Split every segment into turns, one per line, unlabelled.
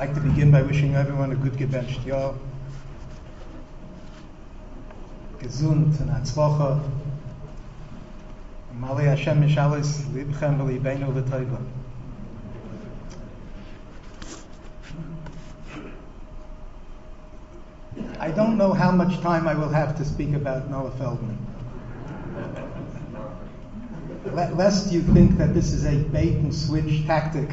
I'd like to begin by wishing everyone a good gebencht Jahr. Gesund und Hatzlacha. Malei Hashem Mishalis Libchem V'Libeinu V'Toiva. I don't know how much time I will have to speak about Noah Feldman. Lest you think that this is a bait and switch tactic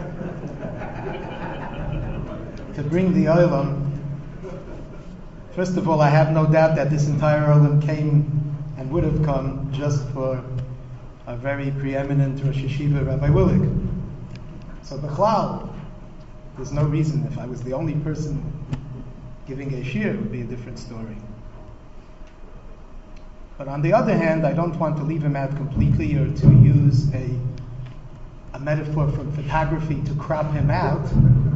to bring the Olam. First of all, I have no doubt that this entire Olam came and would have come just for a very preeminent Rosh Yeshiva, Rabbi Willig. So Bechlal, there's no reason. If I was the only person giving a shir, it would be a different story. But on the other hand, I don't want to leave him out completely or to use a metaphor from photography to crop him out,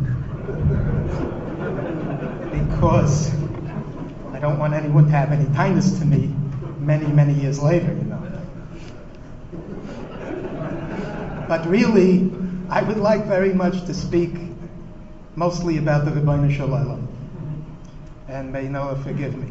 because I don't want anyone to have any kindness to me many, many years later, But really, I would like very much to speak mostly about the Rebbeinu Shel Olam. And may Noah forgive me.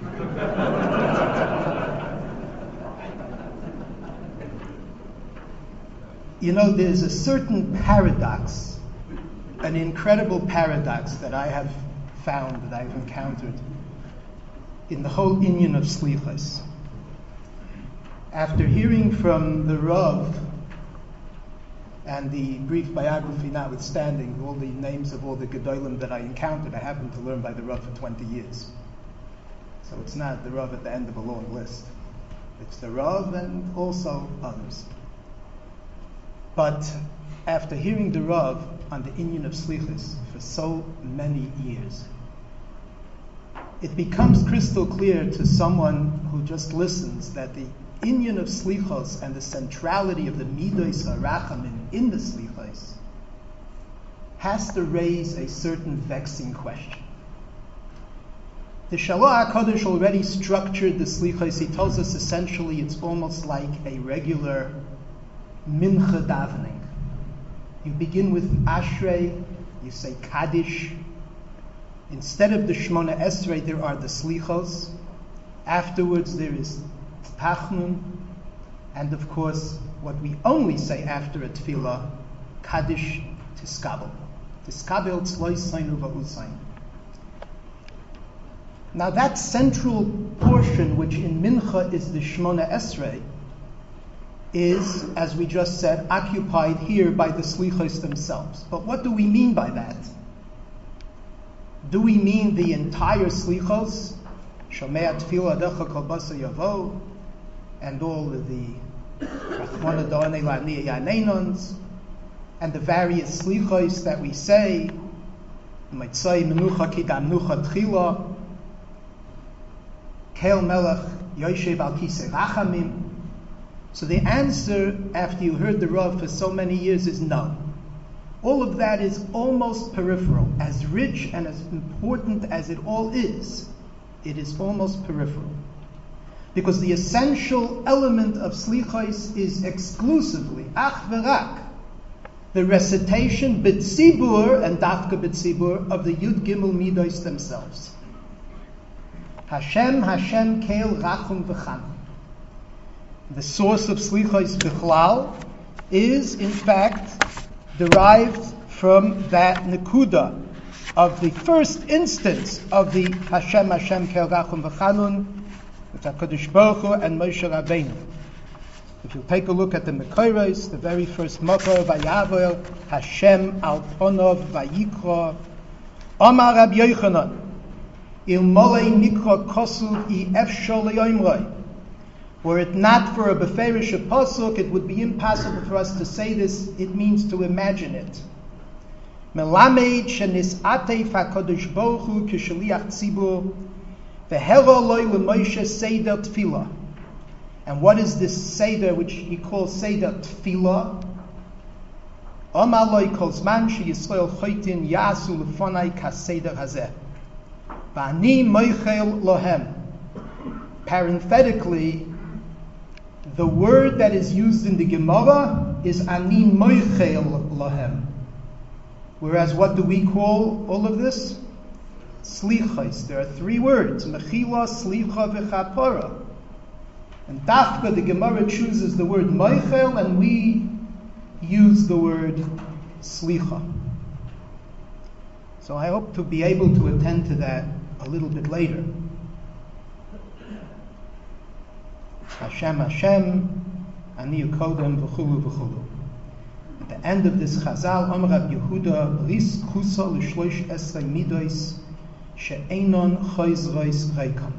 There's a certain paradox, an incredible paradox that I have found, that I've encountered in the whole inyan of Slichos. After hearing from the Rav, and the brief biography notwithstanding, all the names of all the Gedolim that I encountered, I happened to learn by the Rav for 20 years. So it's not the Rav at the end of a long list. It's the Rav and also others. But after hearing the Rav on the inyan of Slichos for so many years, it becomes crystal clear to someone who just listens that the inyan of Slichos and the centrality of the Midos HaRachamim in the Slichos has to raise a certain vexing question. The Shalach HaKadosh already structured the Slichos. He tells us essentially it's almost like a regular mincha davening. You begin with Ashrei, you say Kaddish. Instead of the Shmona Esrei, there are the Slichos. Afterwards, there is Tachnun. And of course, what we only say after a Tefillah, Kaddish Tiskabel. Tiskabel Tzloisainu Va'usain. Now that central portion, which in Mincha is the Shmona Esrei, is, as we just said, occupied here by the Slichos themselves. But what do we mean by that? Do we mean the entire Slichos, Shomea Tefillah Adecha Kol Basar Yavo, and all of the Rachmana Doanei La'aniya Yaneinons, and the various Slichos that we say, Maitzai Menucha Kidam Nucha Tchila, Kel Melech Yoshev Al Kisei Rachamim? So the answer, after you heard the Rav for so many years, is no. All of that is almost peripheral. As rich and as important as it all is, it is almost peripheral. Because the essential element of Slichos is exclusively, ach v'rak, the recitation b'tzibur and dafka b'tzibur of the Yud Gimel Midos themselves. Hashem, Hashem, Keil, Rachum, V'chanun. The source of Slichos Bichlal is, in fact, derived from that Nekuda of the first instance of the Hashem, Hashem, Keil, Rachum, V'chanun with HaKadosh Baruch Hu and Moshe Rabbeinu. If you take a look at the Mekoros, the very first Makor, Vayavel, Hashem, Al Ponov, Vayikra, Amar Rabbi Yochanan, Ilmolei Nikra Kosuv I Efshol Yoimroi. Were it not for a beferish pasuk, it would be impossible for us to say this. It means to imagine it. Melamed shenisatei fakadosh baruch hu k'shaliach tzibur v'hera loy leMoshe seder tefillah. And what is this seder which he calls seder tefillah? Amar loy kol zman sheYisrael choitin yasu lefonai kaseder hazeh v'ani moichel lohem. Parenthetically, the word that is used in the Gemara is ani moichel lahem. Whereas what do we call all of this? Slichos. There are three words: mechila, slicha, v'chapara. And dafka, the Gemara chooses the word moichel, and we use the word slicha. So I hope to be able to attend to that a little bit later. Hashem, Hashem, ani ukodem v'chulu v'chulu. At the end of this Chazal, Amar Rab Yehuda, ris chusa l'shloish esrei midos she'enon chozros reikam.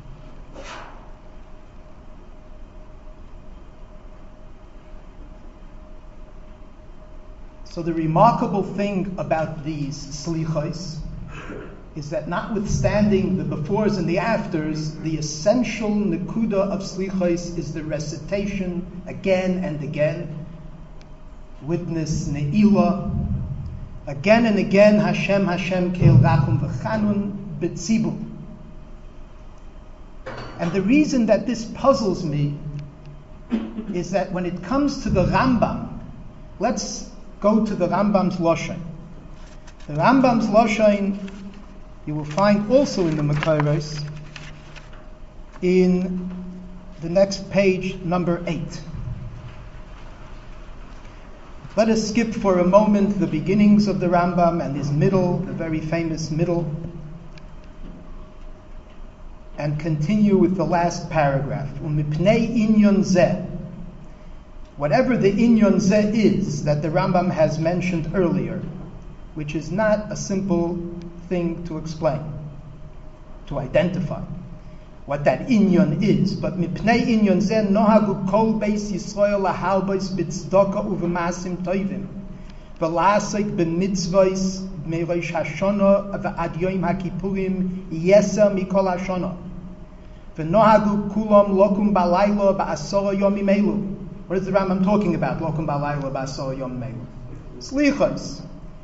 So the remarkable thing about these slichos is that notwithstanding the befores and the afters, the essential nekuda of slichos is the recitation again and again. Witness ne'ilah. Again and again, Hashem, Hashem, keil rachum v'chanun b'tzibur. And the reason that this puzzles me is that when it comes to the Rambam, let's go to the Rambam's Loshen. The Rambam's Loshen you will find also in the Makairos in the next page, number 8. Let us skip for a moment the beginnings of the Rambam and his middle, the very famous middle, and continue with the last paragraph. Umipnei inyon zeh. Whatever the inyon zeh is that the Rambam has mentioned earlier, which is not a simple thing to explain, to identify what that inyon is. But mipnei inyon zeh nohagu kol beis Yisrael lahalbos b'tzedakah uv'maasim tovim v'lasek b'mitzvos merosh hashana v'ad yom haKippurim yeser mikol hashana v'nohagu kulam lokum balayla ba'asara yomim elu. What is the Rambam talking about? Lokum balayla ba'asara yomim elu. Slichos.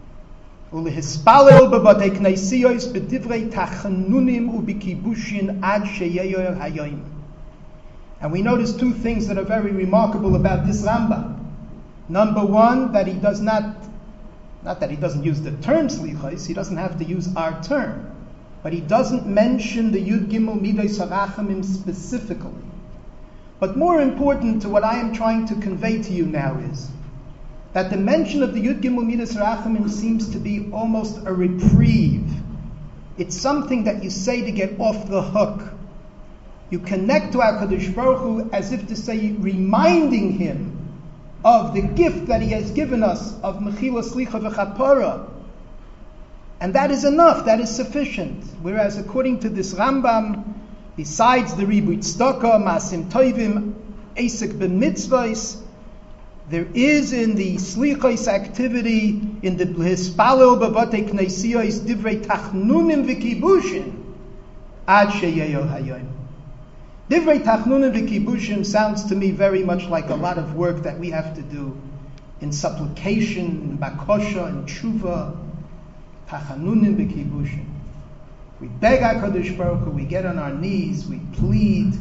Ulehispalel b'batei kneisiyos b'divrei tachanunim u'b'kibushin ad sheyeyor hayoim. And we notice two things that are very remarkable about this Rambam. Number one, that he does not that he doesn't use the term slichos, he doesn't have to use our term, but he doesn't mention the Yud Gimel Midos HaRachamim specifically. But more important to what I am trying to convey to you now is that the mention of the Yud Gimel Midos HaRachamim seems to be almost a reprieve. It's something that you say to get off the hook. You connect to HaKadosh Baruch Hu as if to say, reminding him of the gift that he has given us of Mechila, Slicha, V'chapara. And that is enough, that is sufficient. Whereas according to this Rambam, besides the Ribut Tzedakah, Masim Tovim, Esek Ben Mitzvahs, there is in the Slichos activity, in the Hispalel B'vatei Kneisiyos, Divrei Tachnunim V'kibushin, Ad Sheyeyor Hayoim. Divrei Tachnunim V'kibushin sounds to me very much like a lot of work that we have to do in supplication, in bakosha, in tshuva. Tachanunim V'kibushin. We beg HaKadosh Baruch Hu, we get on our knees, we plead,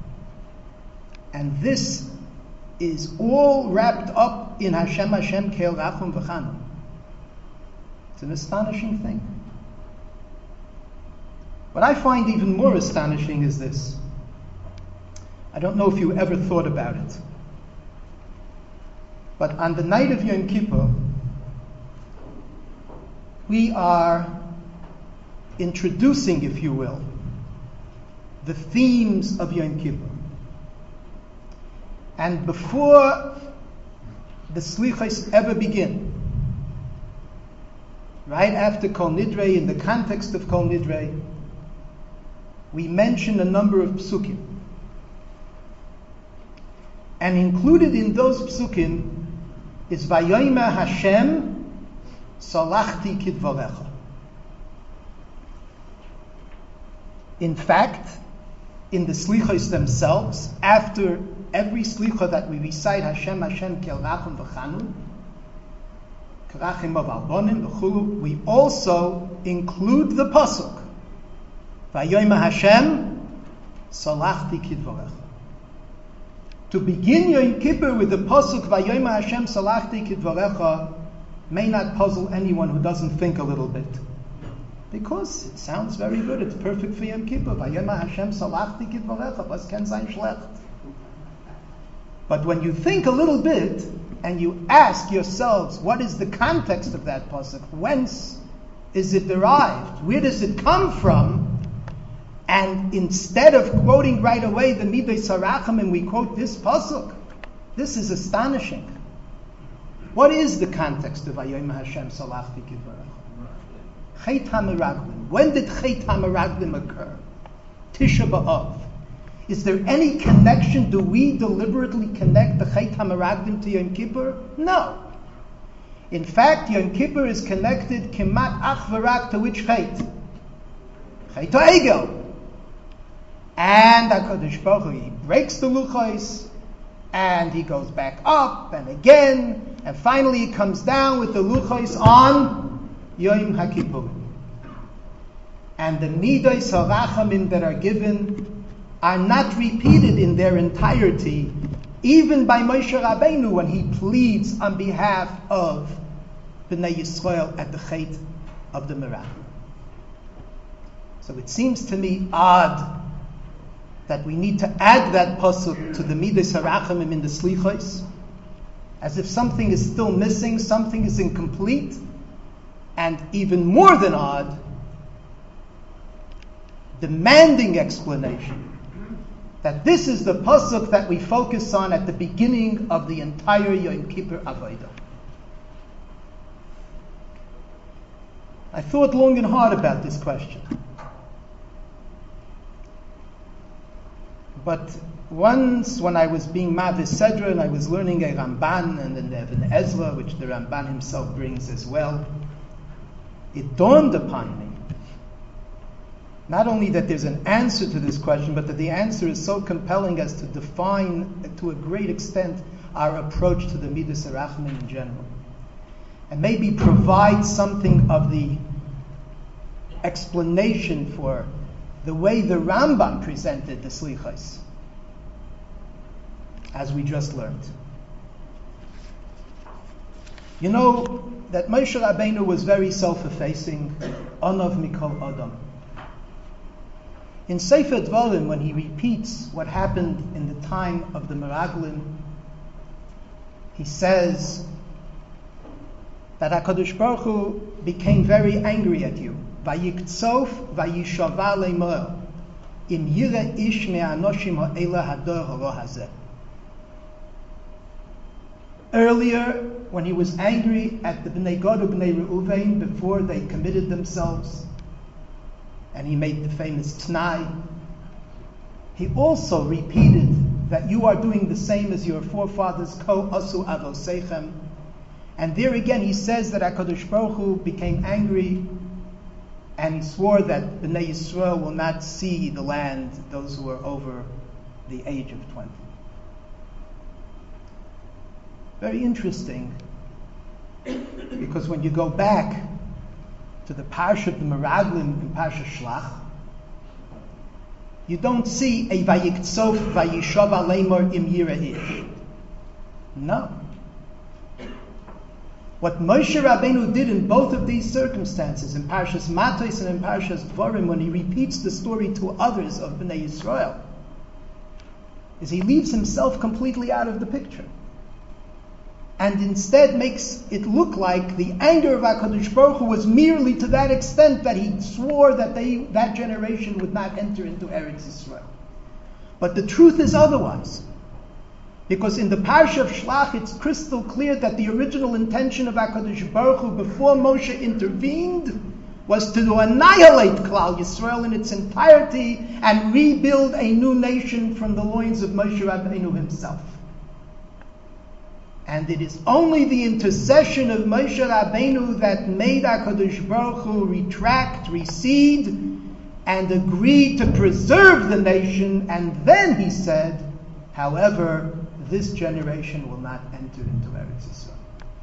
and this is all wrapped up in Hashem, Hashem, Keil Rachum V'chanun. It's an astonishing thing. What I find even more astonishing is this. I don't know if you ever thought about it, but on the night of Yom Kippur, we are introducing, if you will, the themes of Yom Kippur. And before the Slichos ever begin, right after Kol Nidrei, in the context of Kol Nidrei, we mention a number of psukim. And included in those psukim is Vayomer Hashem, Salachti Kidvarecha. In fact, in the Slichos themselves, after every Slicha that we recite, Hashem, Hashem, Keil Rachum V'chanun, Kerachim of Albonim, V'chulu, we also include the pasuk, Vayomer Hashem, Salachti Kidvarecha. To begin Yom Kippur with the pasuk, Vayomer Hashem, Salachti Kidvarecha, may not puzzle anyone who doesn't think a little bit. Because it sounds very good. It's perfect for Yom Kippur. But when you think a little bit and you ask yourselves, what is the context of that pasuk? Whence is it derived? Where does it come from? And instead of quoting right away the Midei Sarachamim, we quote this pasuk. This is astonishing. What is the context of Vayom Hashem Salachti Kidvarach? Chet HaMeraglim. When did Chet HaMeraglim occur? Tisha B'Av. Is there any connection? Do we deliberately connect the Chet HaMeraglim to Yom Kippur? No. In fact, Yom Kippur is connected Kemat Ach V'Rak to which Chet? Chet HaEgel. And HaKadosh Baruch Hu, he breaks the luchos, and he goes back up and again, and finally he comes down with the luchos on Yom HaKippur. And the midos harachamim that are given are not repeated in their entirety, even by Moshe Rabbeinu when he pleads on behalf of Bnei Yisrael at the Chet of the Meraglim. So it seems to me odd that we need to add that pasuk to the midos harachamim in the slichos, as if something is still missing, something is incomplete, and even more than odd, demanding explanation that this is the pasuk that we focus on at the beginning of the entire Yom Kippur Avodah. I thought long and hard about this question. But once, when I was being Mavis Sedra and I was learning a Ramban and then an Ezra, which the Ramban himself brings as well, it dawned upon me not only that there's an answer to this question, but that the answer is so compelling as to define, to a great extent, our approach to the midos harachamim in general, and maybe provide something of the explanation for the way the Rambam presented the slichos, as we just learned. You know that Moshe Rabbeinu was very self-effacing, Onav Mikol Adam. In Sefer Dvarim, when he repeats what happened in the time of the Meraglim, he says that HaKadosh Baruch Hu became very angry at you. Vayiktzov vayishava le'mor im yira ish me'anoshim ha'ela hador haro hazeh. Earlier, when he was angry at the Bnei Gad and Bnei Reuven before they committed themselves, and he made the famous T'nai, he also repeated that you are doing the same as your forefathers, Ko asu avoseichem. And there again he says that HaKadosh Baruch Hu became angry and he swore that Bnei Yisrael will not see the land, those who are over the age of 20. Very interesting, because when you go back to the Parsha of the Meraglim in Parsha Shlach, you don't see a Vayiktzov Vayishav Aleimor Im Yireh. No. What Moshe Rabbeinu did in both of these circumstances, in Parshas Matos and in Parshas Dvarim, when he repeats the story to others of Bnei Yisrael, is he leaves himself completely out of the picture, and instead makes it look like the anger of HaKadosh Baruch Hu was merely to that extent that he swore that that generation would not enter into Eretz Yisrael. But the truth is otherwise. Because in the Parsha of Shlach, it's crystal clear that the original intention of HaKadosh Baruch Hu before Moshe intervened was to annihilate Klal Yisrael in its entirety and rebuild a new nation from the loins of Moshe Rabbeinu himself. And it is only the intercession of Moshe Rabbeinu that made HaKadosh Baruch Hu retract, recede, and agree to preserve the nation. And then he said, however, this generation will not enter into Eretz Yisrael.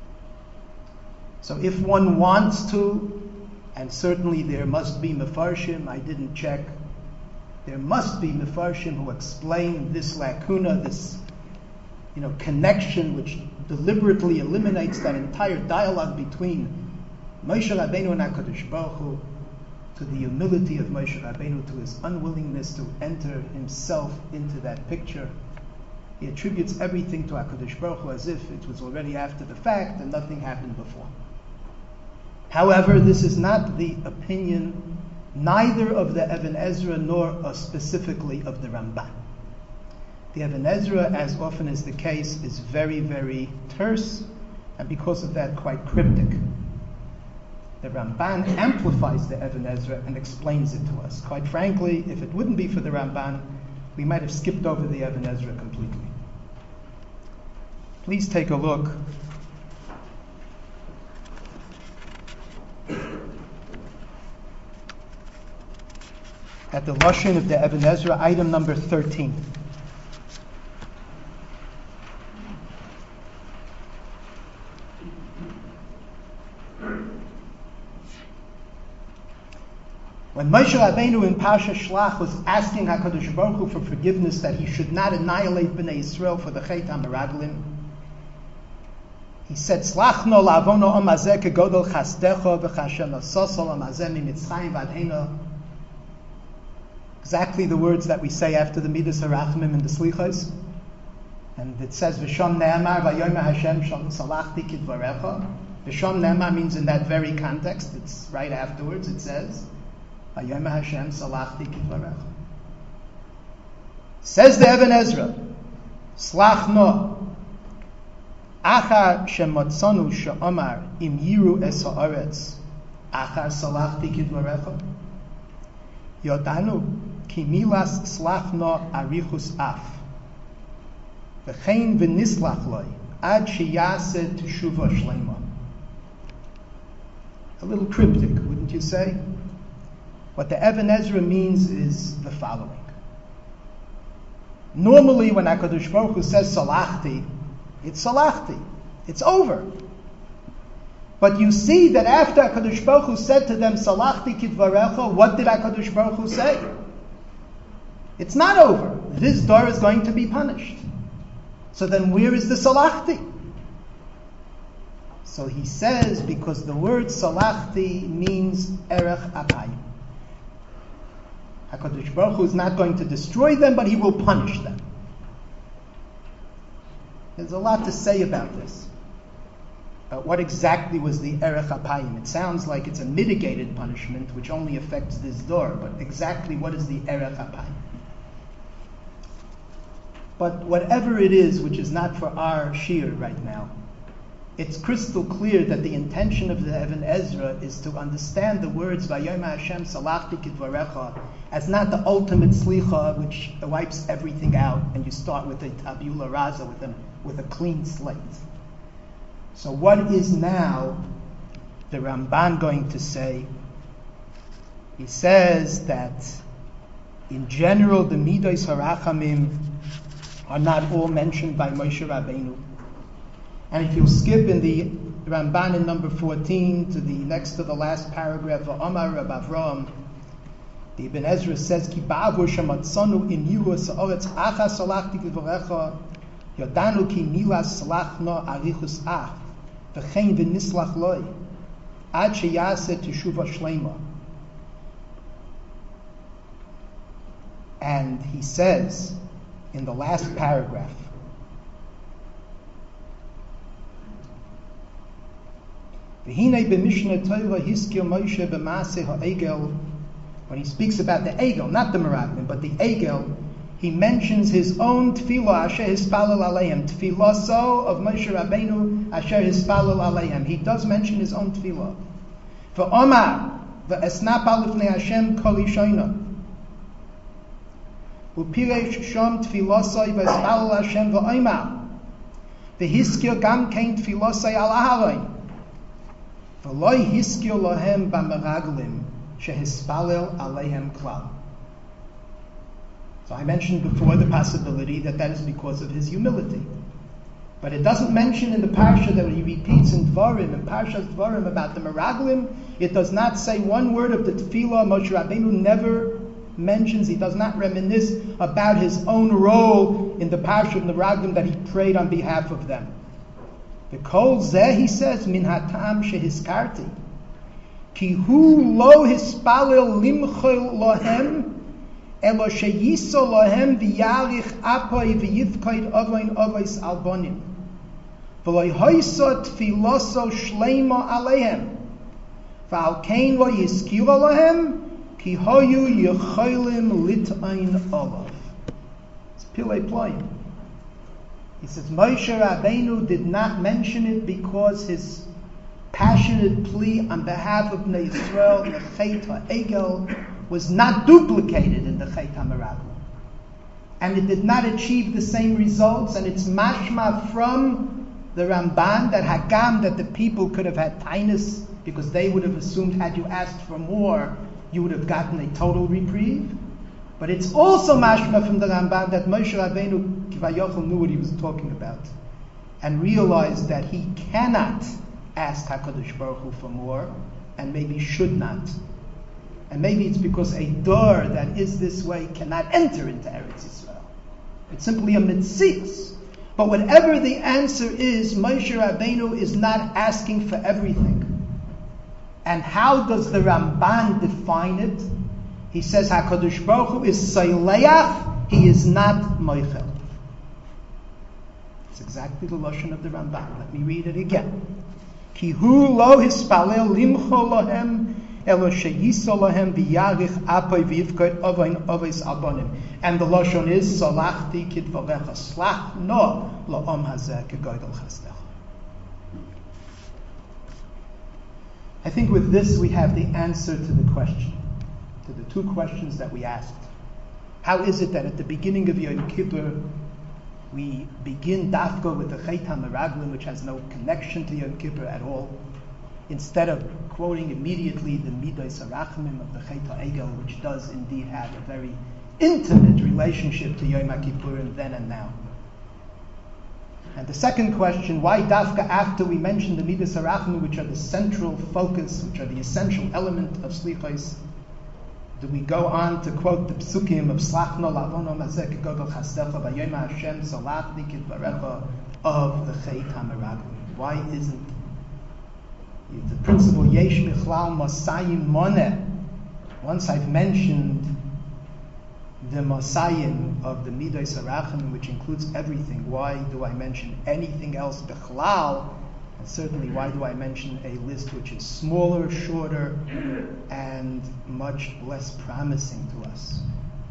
So if one wants to, and certainly there must be Mefarshim, I didn't check, there must be Mefarshim who explain this lacuna, this connection which deliberately eliminates that entire dialogue between Moshe Rabbeinu and HaKadosh Baruch Hu, to the humility of Moshe Rabbeinu, to his unwillingness to enter himself into that picture. He attributes everything to HaKadosh Baruch Hu as if it was already after the fact and nothing happened before. However, this is not the opinion neither of the Even Ezra nor specifically of the Ramban. The Even Ezra, as often is the case, is very, very terse, and because of that, quite cryptic. The Ramban amplifies the Even Ezra and explains it to us. Quite frankly, if it wouldn't be for the Ramban, we might have skipped over the Even Ezra completely. Please take a look at the Lashon of the Even Ezra, item number 13. When Moshe Rabbeinu in Parsha Shlach was asking HaKadosh Baruch Hu for forgiveness that he should not annihilate Bnei Yisrael for the Chet HaMeraglim, he said, Slachno la'avono amazeh kegodol chasdecho v'chashem asosol amazeh mimitzchayim v'adheno. Exactly the words that we say after the Midas HaRachmim and the Slichos. And it says, V'shom ne'amar v'yomer Hashem salachti kidvarecha. V'shom ne'amar means in that very context, it's right afterwards, it says, V'yomer Hashem salachti kidvarecha. Says the Even Ezra, Slachno Achar shemotzonu she'omar im yiru es ha'aretz achar salachti kidvarecha yodanu ki milas slachno arichus af v'chein v'nislach loy ad sheyaseh teshuva shlema. A little cryptic, wouldn't you say? What the Even Ezra means is the following. Normally when HaKadosh Baruch Hu says salachti, it's salachti. It's over. But you see that after HaKadosh Baruch Hu said to them, salachti kidvarecha, what did HaKadosh Baruch Hu say? It's not over. This door is going to be punished. So then where is the salachti? So he says, because the word salachti means erech apayim. HaKadosh Baruch Hu is not going to destroy them, but he will punish them. There's a lot to say about this. What exactly was the erech apayim? It sounds like it's a mitigated punishment which only affects this door, but exactly what is the erech apayim? But whatever it is, which is not for our shir right now, it's crystal clear that the intention of the Even Ezra is to understand the words Vayomer Hashem salachti kidvarecha as not the ultimate slicha which wipes everything out and you start with a tabula rasa, with a clean slate. So what is now the Ramban going to say? He says that in general the Midos HaRachamim are not all mentioned by Moshe Rabbeinu. And if you skip in the Ramban in number 14 to the next to the last paragraph, V'amar Reb Avraham, the Ibn Ezra says, Ki ba'avur shematzonu in yiru sa'oretz acha salachti kidvarecha yodanu ki milas salachno arichus ach v'chein v'nislach loy ad sheyaseh teshuva shlema. And he says in the last paragraph, V'hinei b'mishneh Torah hiskir Moshe b'maaseh ha'egel. When he speaks about the egel, not the meraglim, but the egel, he mentions his own tefillah, asher hispalel aleihem, tefillah so of Moshe Rabbeinu, asher hispalel aleihem. He does mention his own tefillah. V'omar v'esnap alifnei Hashem kol ishoina. Upiresh shom tefillah so v'espalel Hashem v'omar. V'hiskir gam kein tefillah so al aharon. V'loi hiskir lohem b'meraglim. Shehispalel aleihem klal. So I mentioned before the possibility that is because of his humility. But it doesn't mention in the parsha that he repeats in Dvarim, in Parshas Dvarim about the Meraglim. It does not say one word of the Tefillah. Moshe Rabbeinu never mentions, he does not reminisce about his own role in the parsha of the Meraglim that he prayed on behalf of them. The kol zeh, he says, min hatam shehizkarti, ki hu lo hispalel limchol lohem, elo sheyiso lohem v'yarich apoi v'yivkoid ovoin ovois albonim, v'lo hoysot filoso shleimo alehem, v'al kein lo yiskiro lohem, ki hoyu yecholim lit'ain olav. It's Pilei Ployim. He says Moshe Rabbeinu did not mention it because his passionate plea on behalf of Bnei Yisrael, the Chet HaEgel, was not duplicated in the Chet HaMeraglim. And it did not achieve the same results, and it's mashma from the Ramban that Hagam, that the people could have had tainus, because they would have assumed had you asked for more, you would have gotten a total reprieve. But it's also mashma from the Ramban that Moshe Rabbeinu Kivayochel knew what he was talking about and realized that he cannot ask HaKadosh Baruch Hu for more, and maybe should not. And maybe it's because a door that is this way cannot enter into Eretz Yisrael. It's simply a mitzias. But whatever the answer is, Moshe Rabbeinu is not asking for everything. And how does the Ramban define it? He says HaKadosh Baruch Hu is Seileach, he is not Moichel. It's exactly the lashon of the Ramban. Let me read it again. Ki hu lo hispalel limcho lohem, elo sheyiso lohem v'yarich apoi v'yivkoit ovoin ovois albonim. And the lashon is Salachti kidvarecha, slach no lo'om hazeh kegoydel chasdecha. I think with this we have the answer to the question, to the two questions that we asked. How is it that at the beginning of Yom Kippur we begin dafka with the Chet HaMeraglim, which has no connection to Yom Kippur at all, instead of quoting immediately the Midos HaRachamim of the Chet HaEgel, which does indeed have a very intimate relationship to Yom Kippurim then and now? And the second question, why dafka after we mention the Midas HaRachamim, which are the central focus, which are the essential element of Slichos, do we go on to quote the psukim of Slachno Lavono Mazek Godol Chasdecha Vayom Hashem Salachni Kidvarecha of the Chet HaMeraglim? Why isn't the principle Yesh Bichlal Mosayim Moneh? Once I've mentioned the Mosayim of the Midos HaRachamim, which includes everything, why do I mention anything else Bichlal? And certainly, why do I mention a list which is smaller, shorter, and much less promising to us?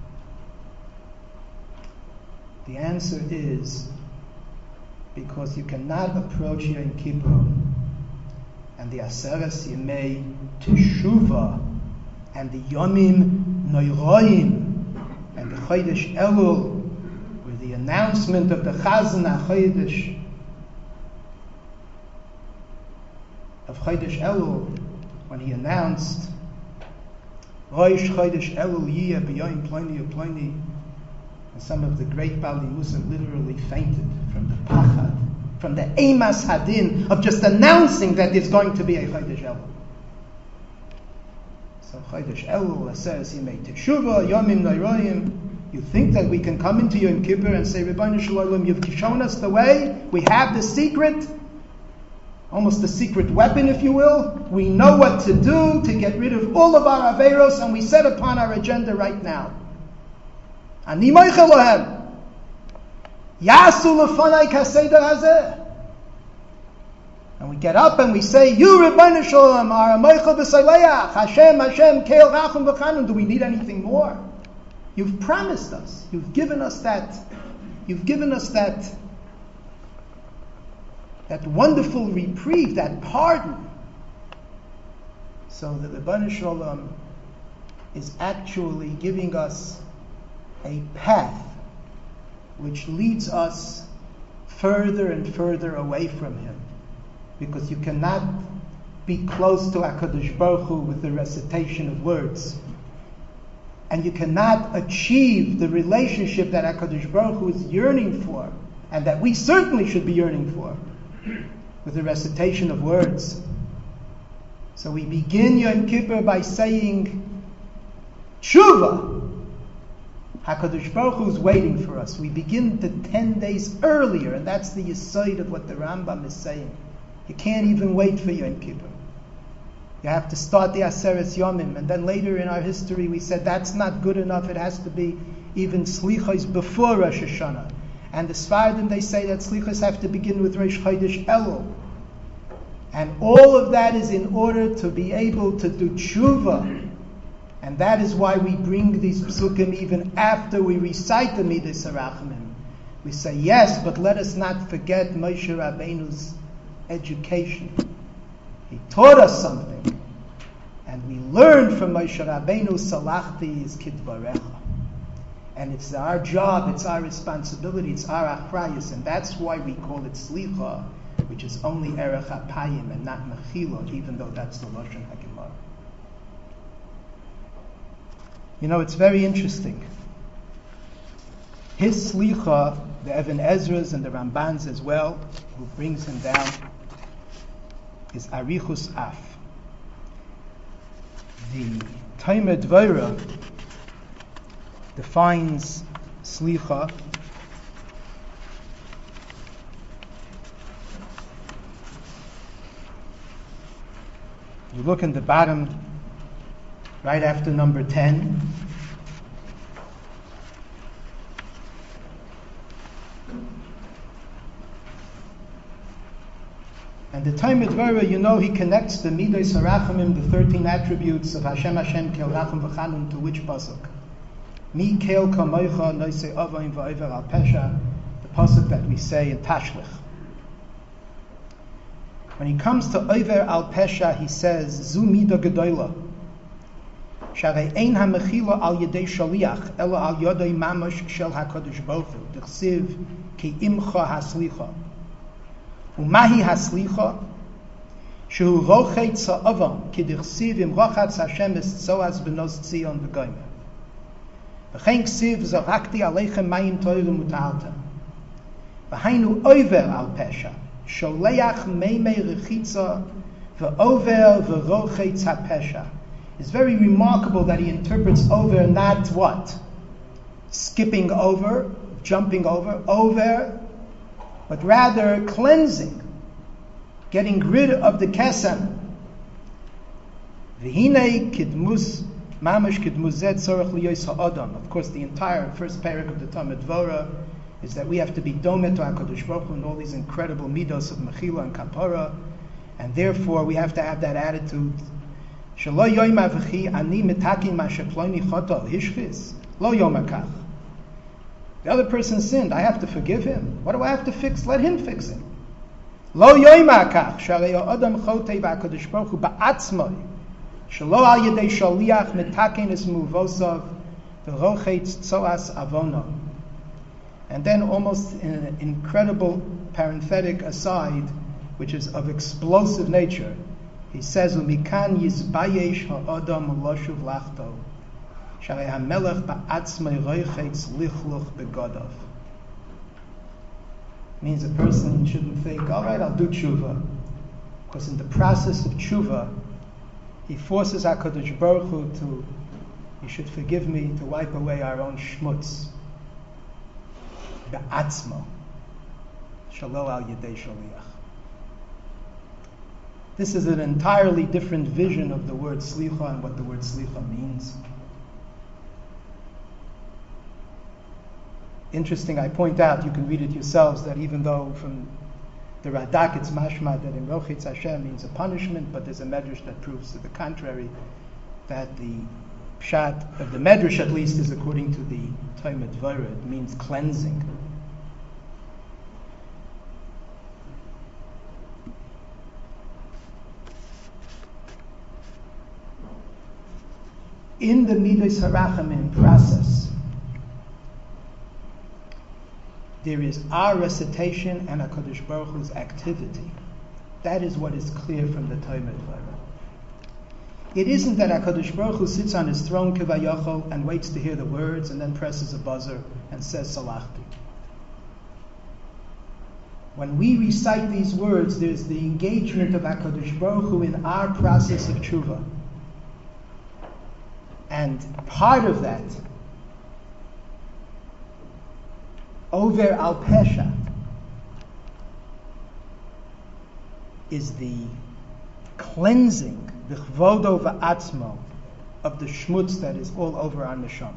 The answer is because you cannot approach Yom Kippur and the Aseres Yemei Teshuvah and the Yomim Noiroim and the Chodesh Elul with the announcement of the Chazan HaChodesh of Chodesh Elul, when he announced Rosh Chodesh Elul Yiyeh B'Yom Ploni U'Ploni, and some of the great Bali Musa literally fainted from the pachad, from the Eimas Hadin of just announcing that there's going to be a Chodesh Elul. So Chodesh Elul says he made Teshuvah, Yomim Noiroim. You think that we can come into Yom Kippur and say, Rebbeinu Shalom, you've shown us the way, we have the secret, almost the secret weapon, if you will. We know what to do to get rid of all of our Averos, and we set upon our agenda right now. Ani moichel lohem. Yasu lefanai kaseder hazeh. And we get up and we say, you, Rebbeinu Shalom, are a moichel b'saleach. Hashem, Hashem, keil rachum v'chanun. Do we need anything more? You've promised us. You've given us that. You've given us that wonderful reprieve, that pardon. So the Rebbeinu Shalom is actually giving us a path which leads us further and further away from Him. Because you cannot be close to HaKadosh Baruch Hu with the recitation of words. And you cannot achieve the relationship that HaKadosh Baruch Hu is yearning for, and that we certainly should be yearning for, with the recitation of words. So we begin Yom Kippur by saying, Tshuva, HaKadosh Baruch Hu is waiting for us. We begin the 10 days earlier, and that's the yesod of what the Rambam is saying. You can't even wait for Yom Kippur. You have to start the Aseret Yomim, and then later in our history we said that's not good enough. It has to be even Slichos before Rosh Hashanah. And the Sfardim, they say that Slichos have to begin with Rosh Chodesh Elul. And all of that is in order to be able to do tshuva. And that is why we bring these psukim even after we recite the Midas HaRachamim. We say, yes, but let us not forget Moshe Rabbeinu's education. He taught us something. And we learned from Moshe Rabbeinu, Salachti is Kidvarecha. And it's our job, it's our responsibility, it's our achrayus, and that's why we call it Slicha, which is only Erech HaPayim and not Mechila, even though that's the Lashon HaGemara. You know, it's very interesting. His Slicha, the Even Ezra's and the Ramban's as well, who brings him down, is Arichus Af. The Talmud Dvorah defines Slicha you look in the bottom right after number 10. And the Talmud Dvorah, you know, he connects the Midas HaRachamim, the 13 attributes of Hashem Kel Rachum V'Chanun, to which pasuk? Mi Kel Kamoicha Noisei Avayim V'Over Al Pesha, the pasuk that we say in Tashlich. When he comes to Over Al Pesha, he says, Zu Mida Gedoyla. Sharei Ein HaMechila Al Yedei Shaliach, Ela Al Yodei Mamash Shel HaKadosh Baruch Hu, D'chsiv Ki Imcha HaSlicha. Umahi haslicha shehu rochet sa'avam k'dichsiv im rochatz Hashem es tzoas b'nos tzion b'goyim v'chein ksiv zorakti aleichem mayim toirim u'ta'altem v'hainu over al pesha sholeach meimei rechitza v'over v'rochetz ha'pesha. It's very remarkable that he interprets over not what? Skipping over, jumping over, but rather cleansing, getting rid of the kesem. V'hinei kidmus, mamash kidmus zed tzorach liyos ha'adam. Of course, the entire first parak of the Talmud Dvorah is that we have to be domet to HaKadosh Baruch Hu and all these incredible midos of mechila and kapara, and therefore we have to have that attitude. Shelo yoyim avchi ani mitakin ma sheploni choto hishchis lo yom akach. The other person sinned. I have to forgive him. What do I have to fix? Let him fix it. Lo yoimakach sharei adam chotei v'akadosh baruch hu ba'atzmoi shelo al yedei shaliach mitaken es muvosav v'rochetz tzoas avono. And then almost in an incredible parenthetic aside, which is of explosive nature, he says, umikan yizbayesh ha'adam loshuv lachto. Means a person shouldn't think, all right, I'll do tshuva. Because in the process of tshuva, he forces HaKadosh Baruch Hu to, you should forgive me, to wipe away our own shmutz. Be'atzmo. Shalo al yedei shaliach. This is an entirely different vision of the word slicha and what the word slicha means. Interesting, I point out, you can read it yourselves, that even though from the Radak it's mashma that in Rochetz Hashem means a punishment, but there's a medrash that proves to the contrary, that the pshat of the medrash at least is according to the Talmud Dvorah, it means cleansing. In the Midas HaRachamim process, there is our recitation and HaKadosh Baruch Hu's activity. That is what is clear from the Talmud Dvorah. It isn't that HaKadosh Baruch Hu sits on his throne kivayachol and waits to hear the words and then presses a buzzer and says salachti. When we recite these words, there's the engagement of HaKadosh Baruch Hu in our process of tshuva. And part of that over al pesha is the cleansing, the chvodo va'atzmo, of the schmutz that is all over our neshama.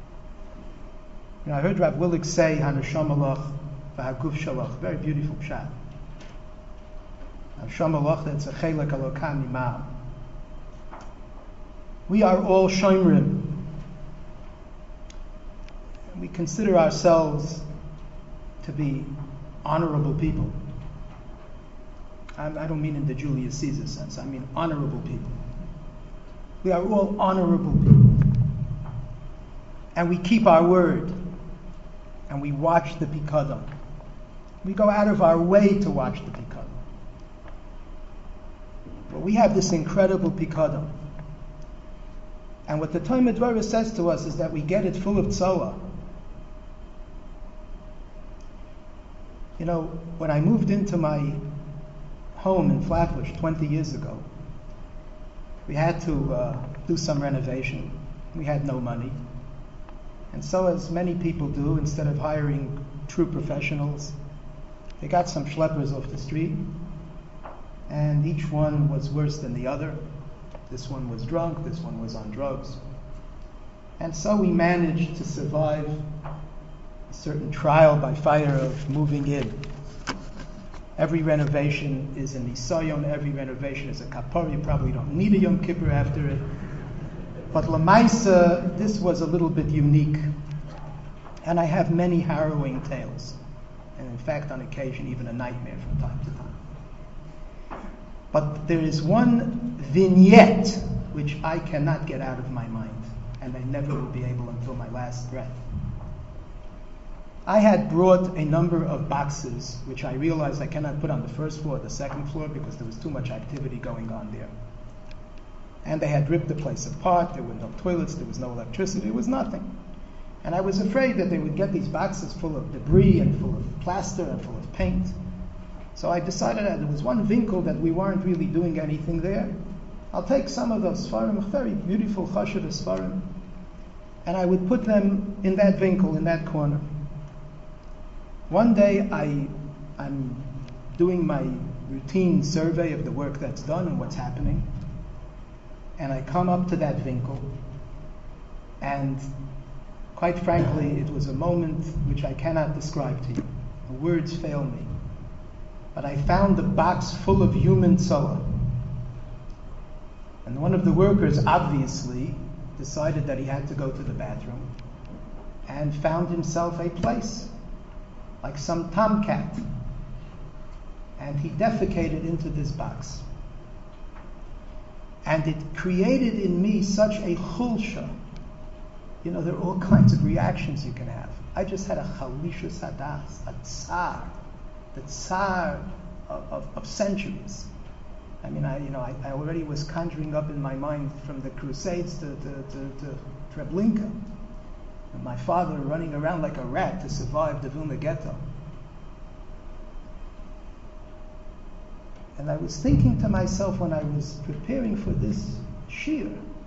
I heard Rav Willig say, "Haneshama loch v'haguf shaloch." Very beautiful pshat. Haneshama loch, that's a chelek alokam mima'am. We are all shomrim. We consider ourselves to be honorable people. I don't mean in the Julius Caesar sense. I mean honorable people. We are all honorable people. And we keep our word. And we watch the Pikadon. We go out of our way to watch the Pikadon. But we have this incredible Pikadon. And what the Talmud Torah says to us is that we get it full of tzoah. When I moved into my home in Flatbush 20 years ago, we had to do some renovation. We had no money. And so, as many people do, instead of hiring true professionals, they got some schleppers off the street, and each one was worse than the other. This one was drunk, this one was on drugs. And so we managed to survive a certain trial by fire of moving in. Every renovation is an nisayon, every renovation is a kapor. You probably don't need a Yom Kippur after it. But Lamaisa, this was a little bit unique. And I have many harrowing tales. And in fact, on occasion, even a nightmare from time to time. But there is one vignette which I cannot get out of my mind. And I never will be able until my last breath. I had brought a number of boxes, which I realized I cannot put on the first floor or the second floor because there was too much activity going on there. And they had ripped the place apart. There were no toilets. There was no electricity. There was nothing. And I was afraid that they would get these boxes full of debris and full of plaster and full of paint. So I decided that there was one winkel that we weren't really doing anything there. I'll take some of those Sfarim, very beautiful Chashuv Sfarim, and I would put them in that winkel, in that corner. One day I'm doing my routine survey of the work that's done and what's happening. And I come up to that winkel, and quite frankly, it was a moment which I cannot describe to you. The words fail me. But I found a box full of human tzoah. And one of the workers obviously decided that he had to go to the bathroom and found himself a place, like some tomcat. And he defecated into this box. And it created in me such a chulsha. There are all kinds of reactions you can have. I just had a chalishus hadas, a tsar, the tsar of centuries. I mean, I already was conjuring up in my mind from the Crusades to Treblinka. And my father running around like a rat to survive the Vilna Ghetto. And I was thinking to myself when I was preparing for this shir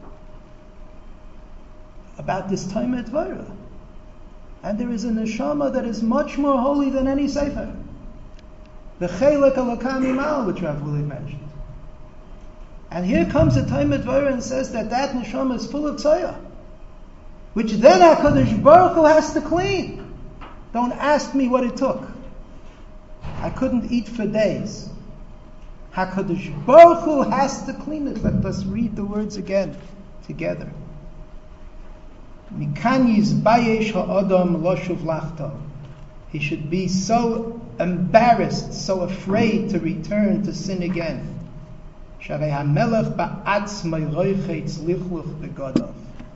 about this Talmud Torah. And there is a neshama that is much more holy than any sefer. The Chelek Alokam Imal, which Rav Willig mentioned. And here comes the Talmud Torah and says that neshama is full of tzayah, which then HaKadosh Baruch Hu has to clean. Don't ask me what it took. I couldn't eat for days. HaKadosh Baruch Hu has to clean it. Let us read the words again together. Mikan yizbayesh ha'adam lo shuv lachto. He should be so embarrassed, so afraid to return to sin again. Sharei hamelech ba'atzmai roichetz lichluch begodav.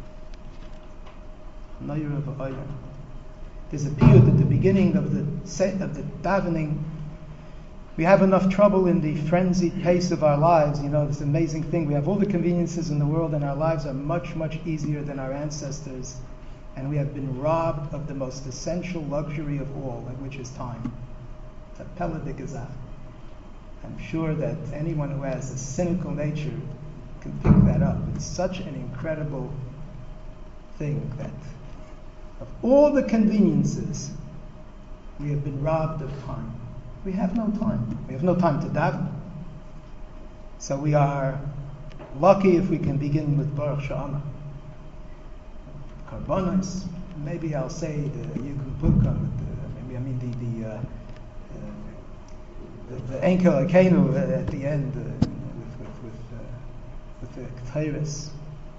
There's a period at the beginning of the davening. We have enough trouble in the frenzied pace of our lives. This amazing thing. We have all the conveniences in the world, and our lives are much, much easier than our ancestors. And we have been robbed of the most essential luxury of all, which is time. It's a pella de gezach. I'm sure that anyone who has a cynical nature can pick that up. It's such an incredible thing that of all the conveniences, We have been robbed of time. We have no time. We have no time to daven. So we are lucky if we can begin with Baruch She'amar. Karbonos. Maybe I'll say the Yigum Puka. The Enkel Akenu at the end with the Ketairis.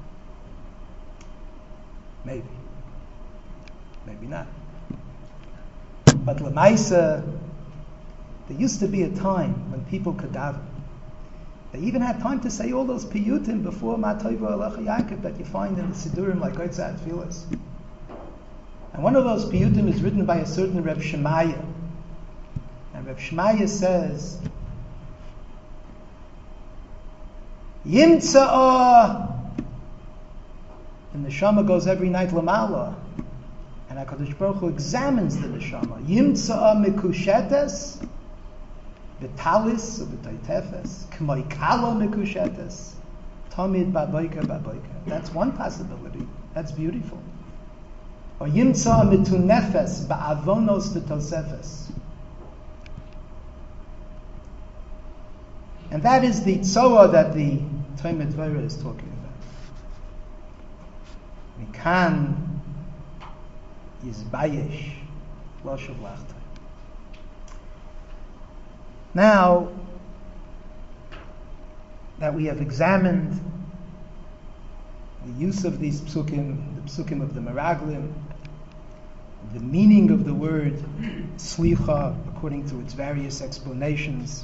Maybe not. But Lamaisa, there used to be a time when people could daven. They even had time to say all those piyutim before Matoiva Alecha Yaakov that you find in the Sidurim like Otzat Tfilas. And one of those piyutim is written by a certain Reb Shemaya. And Reb Shemaya says, Yimtza'a, and the neshama goes every night lamala, and HaKadosh Baruch Hu examines the neshama. Yimtza'a mikushetes, v'talis v'toitefes, k'moi kala mikushetes, tamid baboika. That's one possibility. That's beautiful. Or yimtza'a mitunefes ba'avonos v'tosefes. And that is the tzoa that the Talmud Torah is talking about. Mikan yizbayesh lo shavlachta. Now that we have examined the use of these psukim, the psukim of the Meraglim, the meaning of the word slicha according to its various explanations,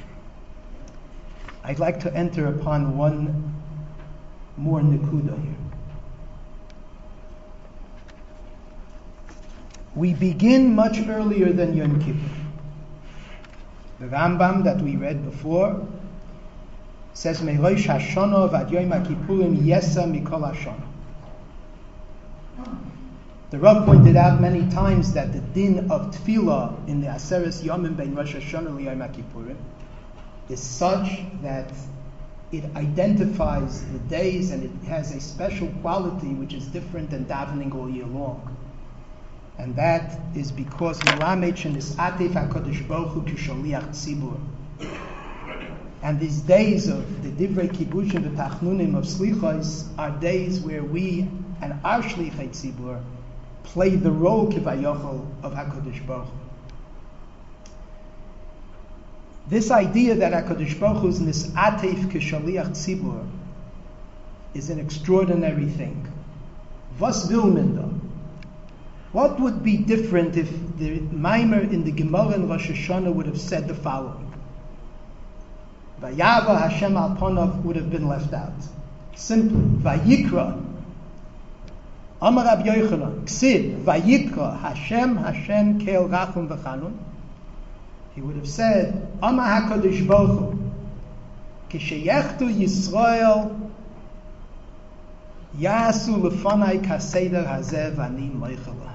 I'd like to enter upon one more nekuda here. We begin much earlier than Yom Kippur. The Rambam that we read before says, Merosh Hashanah v'ad Yom HaKippurim yesa mikol Hashanah. The Rav pointed out many times that the din of tefillah in the Aseres Yomim bein Rosh Hashanah li Yom HaKippurim is such that it identifies the days and it has a special quality which is different than davening all year long. And that is because Melamech and is Atif HaKadosh Baruch Hu Kisholiach Tzibur. And these days of the Divrei Kibush and the Tachnunim of Slichos are days where we and our Shlichei Tzibur play the role Kivayochel of HaKadosh Baruch Hu. This idea that HaKadosh Baruch Hu is Nis'ateif K'Shaliach Tzibur is an extraordinary thing. Was will men da? What would be different if the Maimer in the Gemara in Rosh Hashanah would have said the following? Vayava Hashem al Ponav would have been left out. Simply, Vayikra. Amar Rabbi Yochanan, Ksiv, Vayikra Hashem Keil Rachum V'Chanun. He would have said, Amar HaKadosh Baruch Hu, Kishayechtu Yisrael Yasu Lefanai Kaseder Hazev Ani Moichala.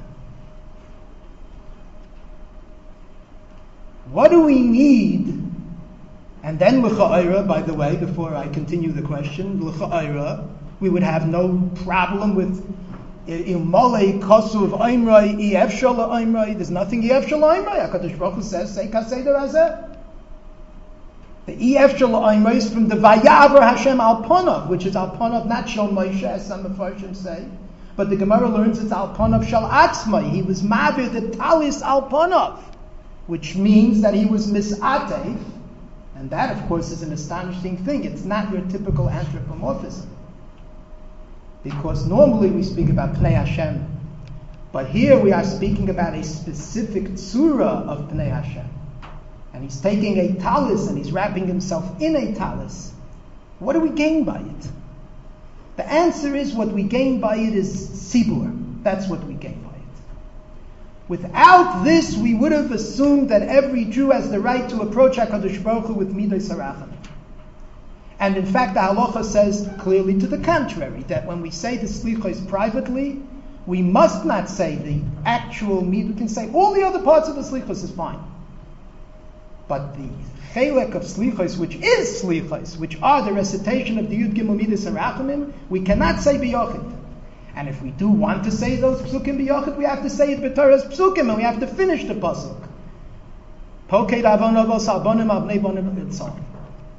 What do we need? And then L'cha'ira, by the way, before I continue the question, L'cha'ira, we would have no problem with Ilmolei Kosuv Oimroi, Efshal Oimroi. There's nothing Efshal Oimroi. HaKadosh Baruch Hu says, say Kaseder Hazeh. The Efshal Oimroi is from the Vayavar Hashem Al Ponav, which is Al Ponav, not Shal Moshe, as some Mefarshim say. But the Gemara learns it's Al Ponav Shal Atzmai. He was Mavir the Talis Al Ponav, which means that he was Mis'atef. And that, of course, is an astonishing thing. It's not your typical anthropomorphism. Because normally we speak about Pnei Hashem. But here we are speaking about a specific tzura of Pnei Hashem. And he's taking a talis and he's wrapping himself in a talis. What do we gain by it? The answer is what we gain by it is tzibur. That's what we gain by it. Without this, we would have assumed that every Jew has the right to approach HaKadosh Baruch Hu with Midas Haracham. And in fact, the halacha says clearly to the contrary, that when we say the slichos privately, we must not say the actual midah. We can say all the other parts of the slichos is fine. But the chelek of slichos, which is slichos, which are the recitation of the Yud Gimel Midas Harachamim, we cannot say biyochid. And if we do want to say those psukim b'yochid, we have to say it b'Torah's psukim, and we have to finish the pasuk. Poked avonavos albonim avnei bonim, and so on.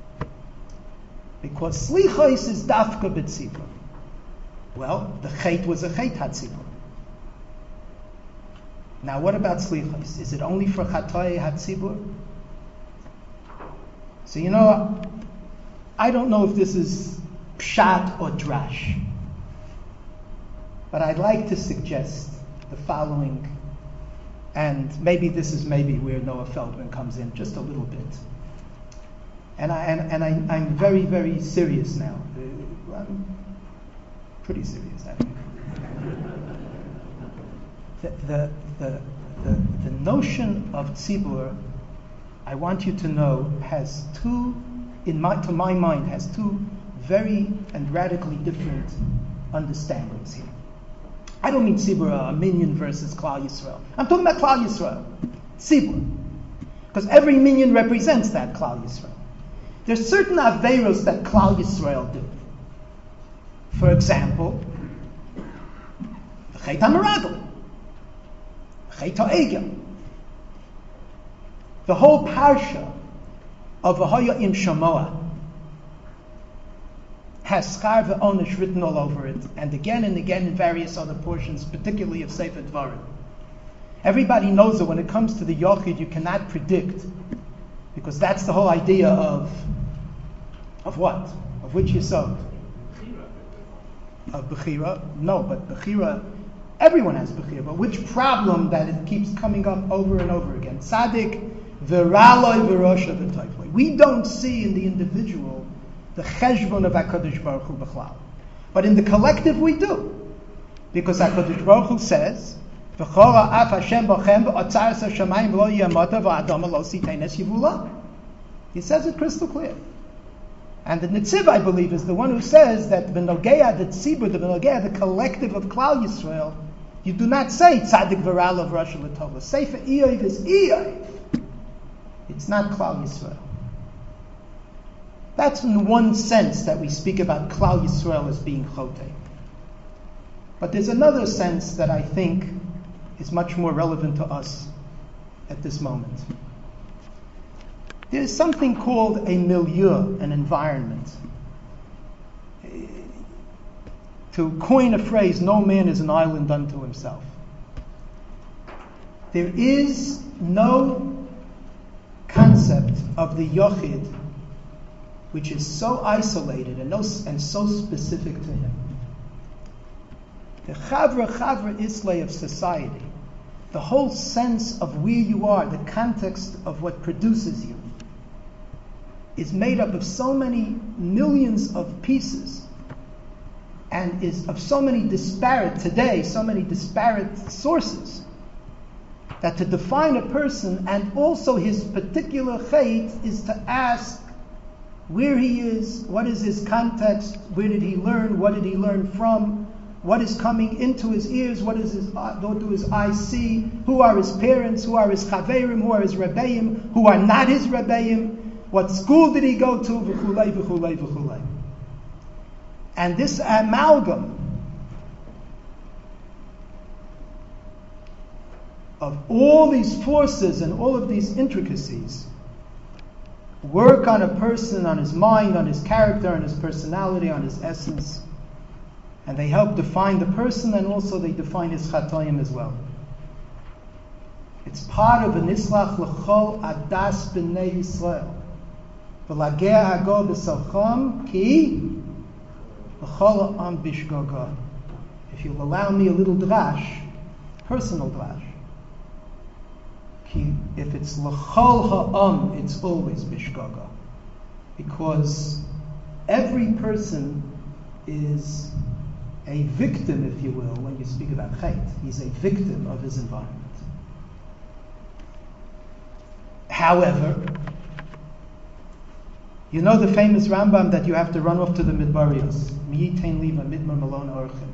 Because slichos is dafka b'tzibur. Well, the chait was a chait hatzibur. Now, what about slichos? Is it only for chatay hatzibur? So, I don't know if this is pshat or drash, but I'd like to suggest the following, and maybe this is where Noah Feldman comes in just a little bit. And I'm very, very serious now. I'm pretty serious, I think. The notion of tzibur, I want you to know, has to my mind, has two very and radically different understandings here. I don't mean tzibur, a minyan versus Klal Yisrael. I'm talking about Klal Yisrael, tzibur, because every minyan represents that Klal Yisrael. There's certain aveiros that Klal Yisrael do. For example, Chet HaMeragel, Chet HaEgel. The whole parsha of V'hoya im Shamoah has schar ve'onish written all over it, and again in various other portions, particularly of Sefer Dvarim. Everybody knows that when it comes to the Yochid, you cannot predict, because that's the whole idea of what? Of which Yesod? Of Bechira? No, but Bechira, everyone has Bechira, but which problem that it keeps coming up over and over again? Tzaddik v'raloi v'rosha v'toifloi. We don't see in the individual the cheshbon of HaKadosh Baruch Hu b'chlal. But in the collective we do. Because HaKadosh Baruch Hu says, V'chora af Hashem b'chem v'otzar sa shamayim v'lo yamota v'adama lo siteines yivula. He says it crystal clear. And the Netziv, I believe, is the one who says that v'nogea the tzibur, the v'nogea the collective of Klal Yisrael, you do not say tzaddik v'ralav rasha l'tova. Sefer Iyov is Iyov. It's not Klal Yisrael. That's in one sense that we speak about Klal Yisrael as being chotei. But there's another sense that I think is much more relevant to us at this moment. There's something called a milieu, an environment. To coin a phrase, no man is an island unto himself. There is no concept of the Yochid which is so isolated and so specific to him. The Chavra Islay of society, the whole sense of where you are, the context of what produces you, is made up of so many millions of pieces and is of so many disparate sources, that to define a person and also his particular chait is to ask where he is, what is his context, where did he learn, what did he learn from, what is coming into his ears, what do his eyes see, who are his parents, who are his chaverim, who are his rebbeim, who are not his rebbeim, what school did he go to, v'chulei, v'chulei, v'chulei. And this amalgam of all these forces and all of these intricacies work on a person, on his mind, on his character, on his personality, on his essence, and they help define the person, and also they define his chatoim as well. It's part of a nislach l'chol adas b'nei Yisrael. V'lageh hago b'salchom ki l'chol am bishgoga. If you'll allow me a little drash, personal drash, if it's l'chol ha'am, it's always bishgoga. Because every person is a victim, if you will, when you speak about chait. He's a victim of his environment. However, you know the famous Rambam that you have to run off to the Midbarios. Mi'itein liva midmar malon orchim.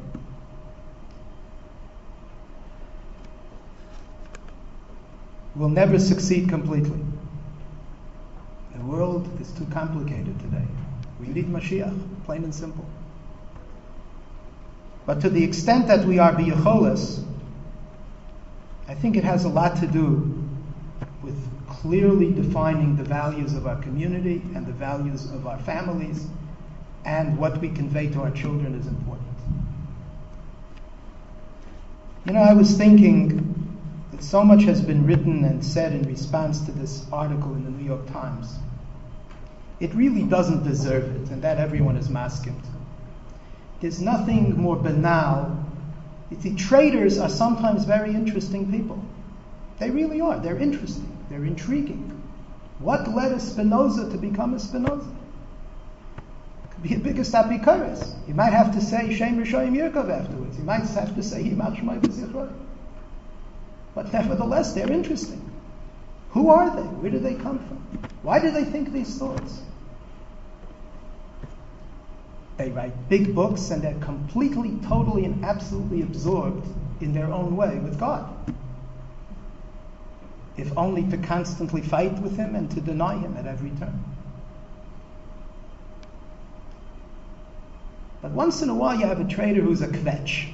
Will never succeed completely. The world is too complicated today. We need Mashiach, plain and simple. But to the extent that we are biyacholas, I think it has a lot to do with clearly defining the values of our community and the values of our families, and what we convey to our children is important. I was thinking that so much has been written and said in response to this article in the New York Times. It really doesn't deserve it, and that everyone is masking. There's nothing more banal. The traders are sometimes very interesting people. They really are. They're interesting. They're intriguing. What led a Spinoza to become a Spinoza? Could be a biggest apikoros. You might have to say Shem Rishoyim Yerkov afterwards. You might have to say Yimach Shmoi B'Zichroy. But nevertheless, they're interesting. Who are they? Where do they come from? Why do they think these thoughts? They write big books and they're completely, totally, and absolutely absorbed in their own way with God. If only to constantly fight with Him and to deny Him at every turn. But once in a while you have a trader who's a kvetch.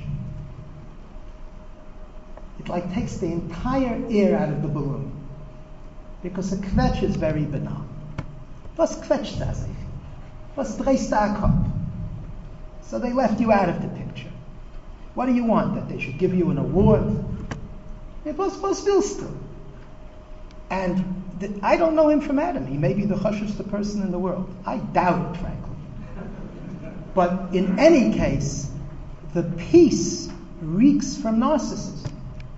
It takes the entire air out of the balloon. Because a kvetch is very banal. Was kvetcht da sich? Was dreist da Kopf? So they left you out of the picture. What do you want? That they should give you an award? Was willst du? And I don't know him from Adam. He may be the chashushta person in the world. I doubt it, frankly. But in any case, the piece reeks from narcissism.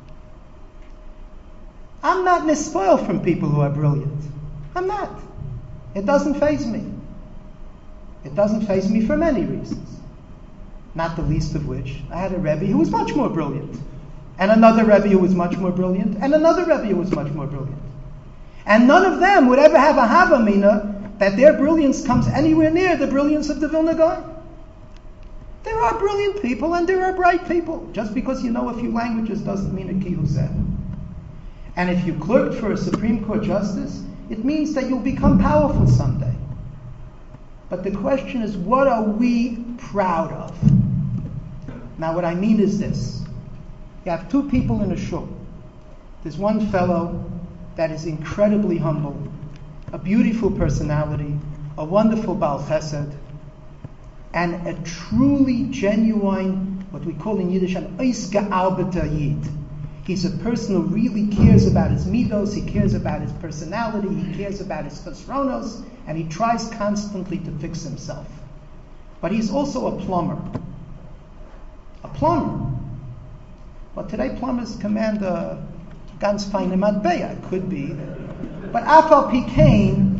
I'm not nispoiled from people who are brilliant. I'm not. It doesn't faze me. It doesn't faze me for many reasons. Not the least of which, I had a Rebbe who was much more brilliant. And another Rebbe who was much more brilliant. And another Rebbe who was much more brilliant. And none of them would ever have a havamina that their brilliance comes anywhere near the brilliance of the Vilna Gaon. There are brilliant people and there are bright people. Just because you know a few languages doesn't mean a kihuseh. And if you clerked for a Supreme Court justice, it means that you'll become powerful someday. But the question is, what are we proud of? Now what I mean is this. You have two people in a shul. There's one fellow that is incredibly humble, a beautiful personality, a wonderful Baal Chesed, and a truly genuine, what we call in Yiddish, an ois gearbeiter Yid. He's a person who really cares about his midos, he cares about his personality, he cares about his chesronos, and he tries constantly to fix himself. But he's also a plumber. A plumber. But today plumbers command a ganz feine matbeya. It could be. But afal pikein,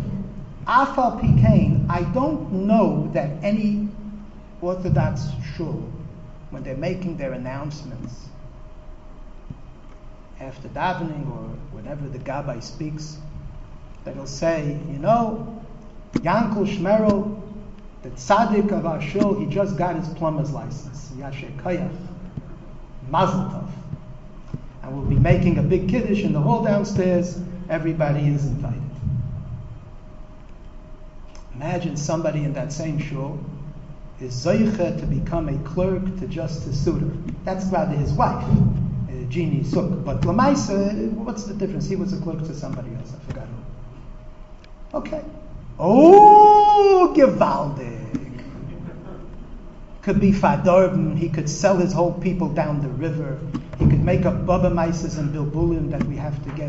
I don't know that any Orthodox shul, when they're making their announcements, after davening or whenever the gabbai speaks, that he'll say, Yankel Shmerel, the tzaddik of our shul, he just got his plumber's license. Yasher Koyach, Mazel Tov. And we'll be making a big kiddush in the hall downstairs. Everybody is invited. Imagine somebody in that same shul is zoiche to become a clerk to Justice Souter. That's rather his wife, Jeannie Suk. But Lamaisa, what's the difference? He was a clerk to somebody else. I forgot who. Okay. Oh, gewaldig. Could be Fadorben. He could sell his whole people down the river. He could make up Baba Mises and Bilbulim that we have to get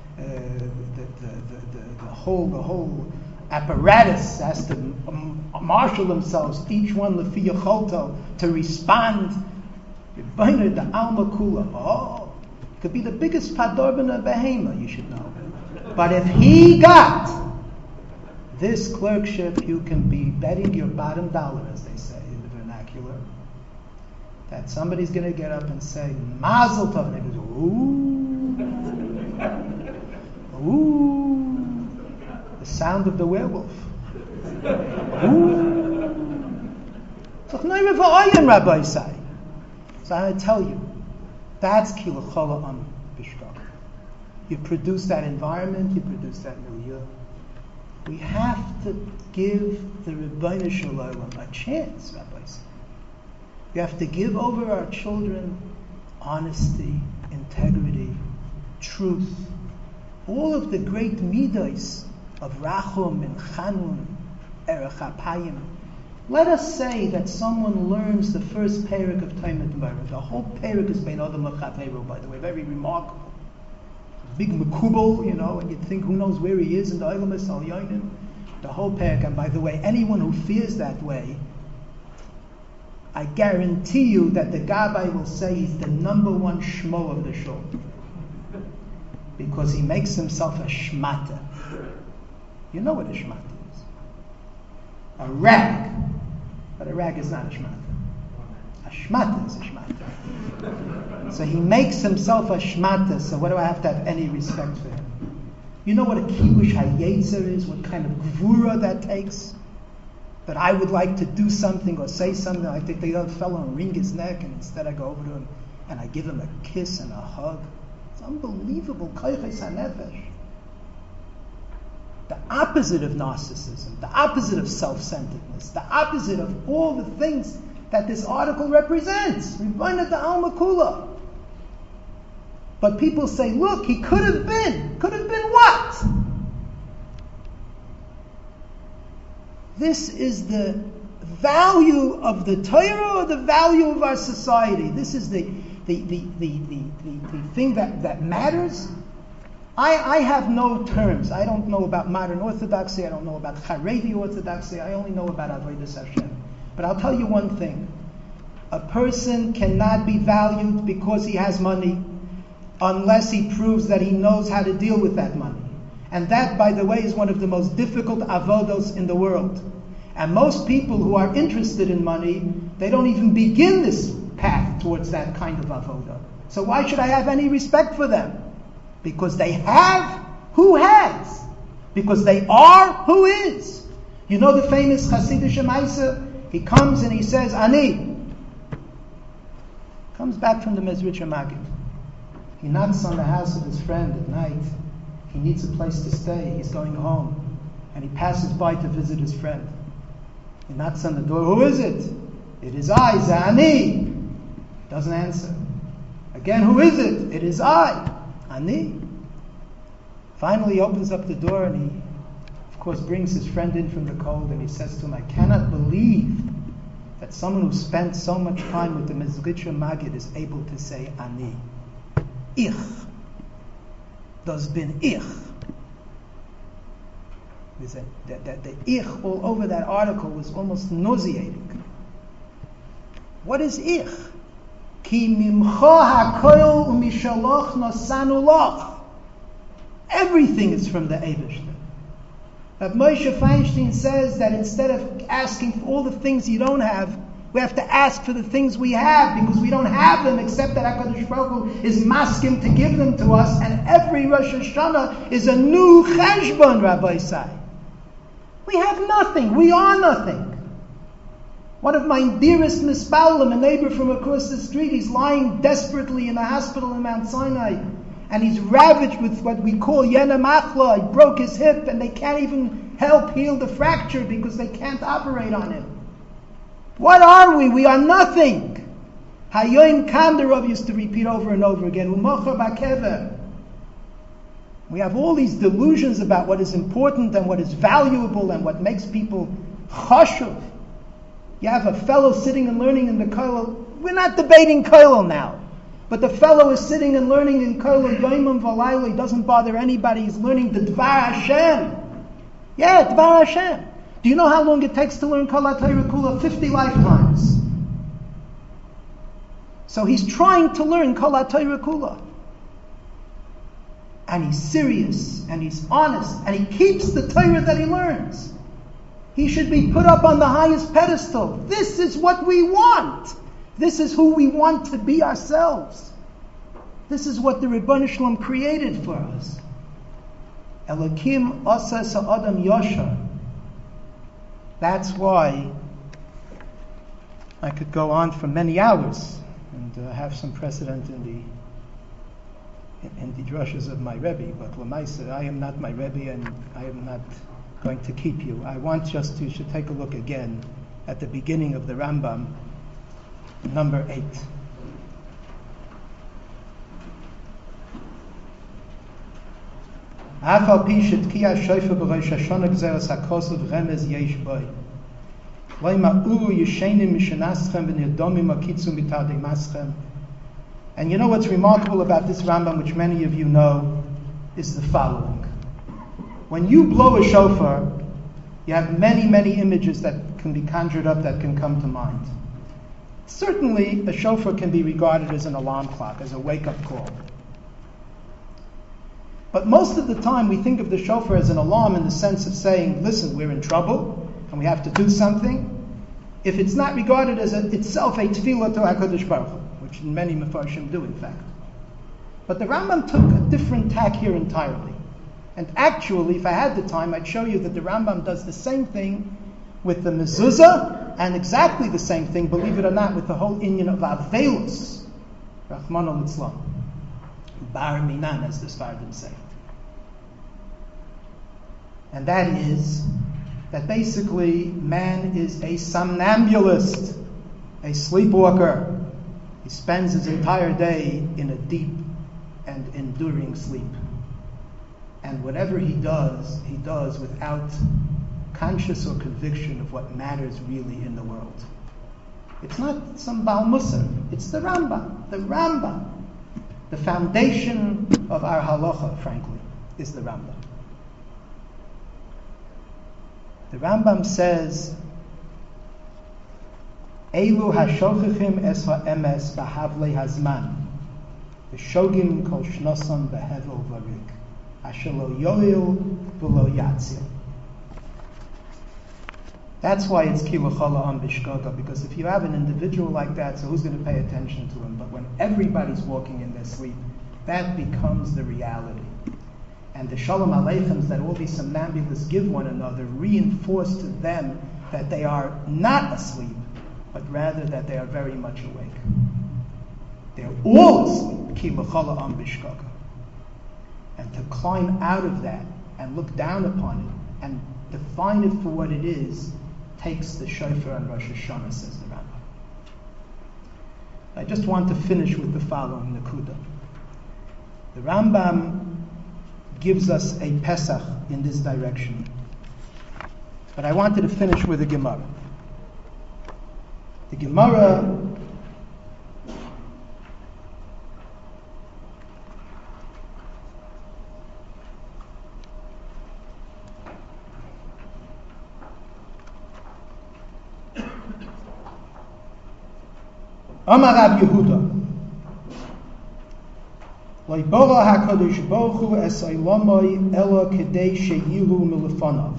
the whole apparatus has to marshal themselves, each one lefi yacholto, to respond. The alma kula. Oh, could be the biggest Fadorben of Behema, you should know. But if he got this clerkship, you can be betting your bottom dollar, as they say in the vernacular, that somebody's going to get up and say, Mazel Tov, and they go, ooh, the sound of the werewolf. Ooh. Rabbi say. So I'm going to tell you, that's Kilachola Am Bishkach. You produce that environment, you produce that milieu. We have to give the Rebbeinu Shalom a chance, Rabbi said. We have to give over our children honesty, integrity, truth, all of the great midos of Rachum and Chanun, Erech HaPayim. Let us say that someone learns the first parak of Talmud Torah. The whole parak is Bein Adam L'Chaveiro, by the way, very remarkable. Big Mekubal, and you'd think, who knows where he is in the Eilamis Al Yonim. The whole parak, and by the way, anyone who fears that way, I guarantee you that the Gabbai will say he's the number one shmo of the shul. Because he makes himself a shmata. You know what a shmata is. A rag. But a rag is not a shmata. A shmata is a shmata. So he makes himself a shmata, so what do I have to have any respect for him? You know what a kibush hayetzer is? What kind of gvura that takes? That I would like to do something or say something, I take the other fellow and wring his neck, and instead I go over to him and I give him a kiss and a hug. It's unbelievable. Koyches hanefesh. The opposite of narcissism, the opposite of self-centeredness, the opposite of all the things that this article represents. Rebbeinu d'Alma Kula. But people say, look, he could have been. Could have been what? This is the value of the Torah or the value of our society. This is the thing that matters. I have no terms. I don't know about modern orthodoxy. I don't know about Haredi orthodoxy. I only know about Avodas Hashem. But I'll tell you one thing. A person cannot be valued because he has money unless he proves that he knows how to deal with that money. And that, by the way, is one of the most difficult avodos in the world. And most people who are interested in money, they don't even begin this path towards that kind of avodah. So why should I have any respect for them? Because they have who has. Because they are who is. You know the famous Hasidic Shemaisa? He comes and he says, Ani. Comes back from the Mezritcher Maggid. He knocks on the house of his friend at night. He needs a place to stay. He's going home. And he passes by to visit his friend. He knocks on the door. Who is it? It is I, Zani. Doesn't answer. Again, who is it? It is I, Ani. Finally, he opens up the door and he, of course, brings his friend in from the cold and he says to him, I cannot believe that someone who spent so much time with the Mezritcher Maggid is able to say Ani. Ich. Das bin ich. The ich all over that article was almost nauseating. What is ich? Ki mimcha hakoil umishaloch nosanu loch. Everything is from the Eibishter. But Moshe Feinstein says that instead of asking for all the things you don't have, we have to ask for the things we have, because we don't have them except that HaKadosh Baruch Hu is maskim to give them to us, and every Rosh Hashanah is a new cheshbon, Rabbi Say. We have nothing. We are nothing. One of my dearest mispalim, a neighbor from across the street, he's lying desperately in a hospital in Mount Sinai, and he's ravaged with what we call yena machla. He broke his hip, and they can't even help heal the fracture because they can't operate on him. What are we? We are nothing. Hayoim Kandarov used to repeat over and over again. Umocha bakever. We have all these delusions about what is important and what is valuable and what makes people chashuv. You have a fellow sitting and learning in the kollel. We're not debating kollel now. But the fellow is sitting and learning in kollel yomim v'layla. He doesn't bother anybody. He's learning the Dvar Hashem. Yeah, Dvar Hashem. Do you know how long it takes to learn Kol HaTorah Kula? 50 lifetimes. So he's trying to learn Kol HaTorah Kula. And he's serious, and he's honest, and he keeps the Torah that he learns. He should be put up on the highest pedestal. This is what we want. This is who we want to be ourselves. This is what the Rebbeinu Shalom created for us. Elokim asa sa'adam yashar. That's why I could go on for many hours and have some precedent in the drushes of my Rebbe, but Lamaisa, I am not my Rebbe and I am not going to keep you. I want just you should take a look again at the beginning of the Rambam, number 8. אף על פי שתקיע שופר בראש השונה גזירת הכוסף רמז יש בו. לא ימאורו ישנים משנסכם ונרדומים הקיצו מתרדי מסכם. And you know what's remarkable about this Rambam, which many of you know, is the following. When you blow a shofar, you have many, many images that can be conjured up, that can come to mind. Certainly, a shofar can be regarded as an alarm clock, as a wake-up call. But most of the time, we think of the shofar as an alarm in the sense of saying, listen, we're in trouble, and we have to do something. If it's not regarded as itself a tefillah to HaKadosh Baruch Hu, which many Mefarshim do, in fact. But the Rambam took a different tack here entirely. And actually, if I had the time, I'd show you that the Rambam does the same thing with the mezuzah, and exactly the same thing, believe it or not, with the whole inyan of Avelus, Rachmana litzlan, Bar Minan, as the Sfardim say. And that is that basically man is a somnambulist, a sleepwalker. He spends his entire day in a deep and enduring sleep. And whatever he does without conscious or conviction of what matters really in the world. It's not some Baal Musar, it's the Rambam. The Rambam. The foundation of our halacha, frankly, is the Rambam. The Rambam says, Eilu hashochichim es ha'emes b'havlei hazman, v'shogim kol shnoson b'hevel v'rik, asher lo yoil v'lo yatzil. That's why it's kiluchala on bishkoga, because if you have an individual like that, so who's going to pay attention to him? But when everybody's walking in their sleep, that becomes the reality. And the shalom aleichems that all these somnambulists give one another reinforce to them that they are not asleep, but rather that they are very much awake. They're all asleep, kiluchala on bishkoga. And to climb out of that and look down upon it and define it for what it is, takes the shofar and Rosh Hashanah, says the Rambam. I just want to finish with the following Nakuda. The Rambam gives us a Pesach in this direction. But I wanted to finish with a Gemara. The Gemara Amar Rab Yehuda, Lo bara HaKadosh Baruch Hu es olamai ela kedei sheyiru milefanav.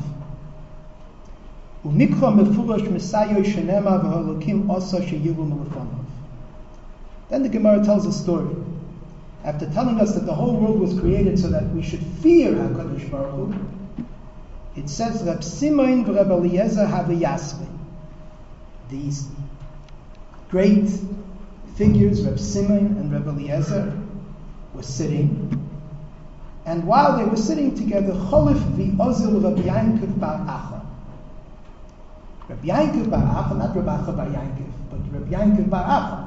Umikra mefurash mesayo shenema v'halokim asa sheyiru milefanav. Then the Gemara tells a story. After telling us that the whole world was created so that we should fear HaKadosh Baruch Hu, it says, Reb Simon v'Reb Eliezer have a yasmin. These great figures, Reb Simon and Reb Eliezer, were sitting. And while they were sitting together, Cholif v'Ozil Reb Yankov bar Acha. Reb Yankov bar Acha, not Reb Acha bar Yankov, but Reb Yankov bar Acha.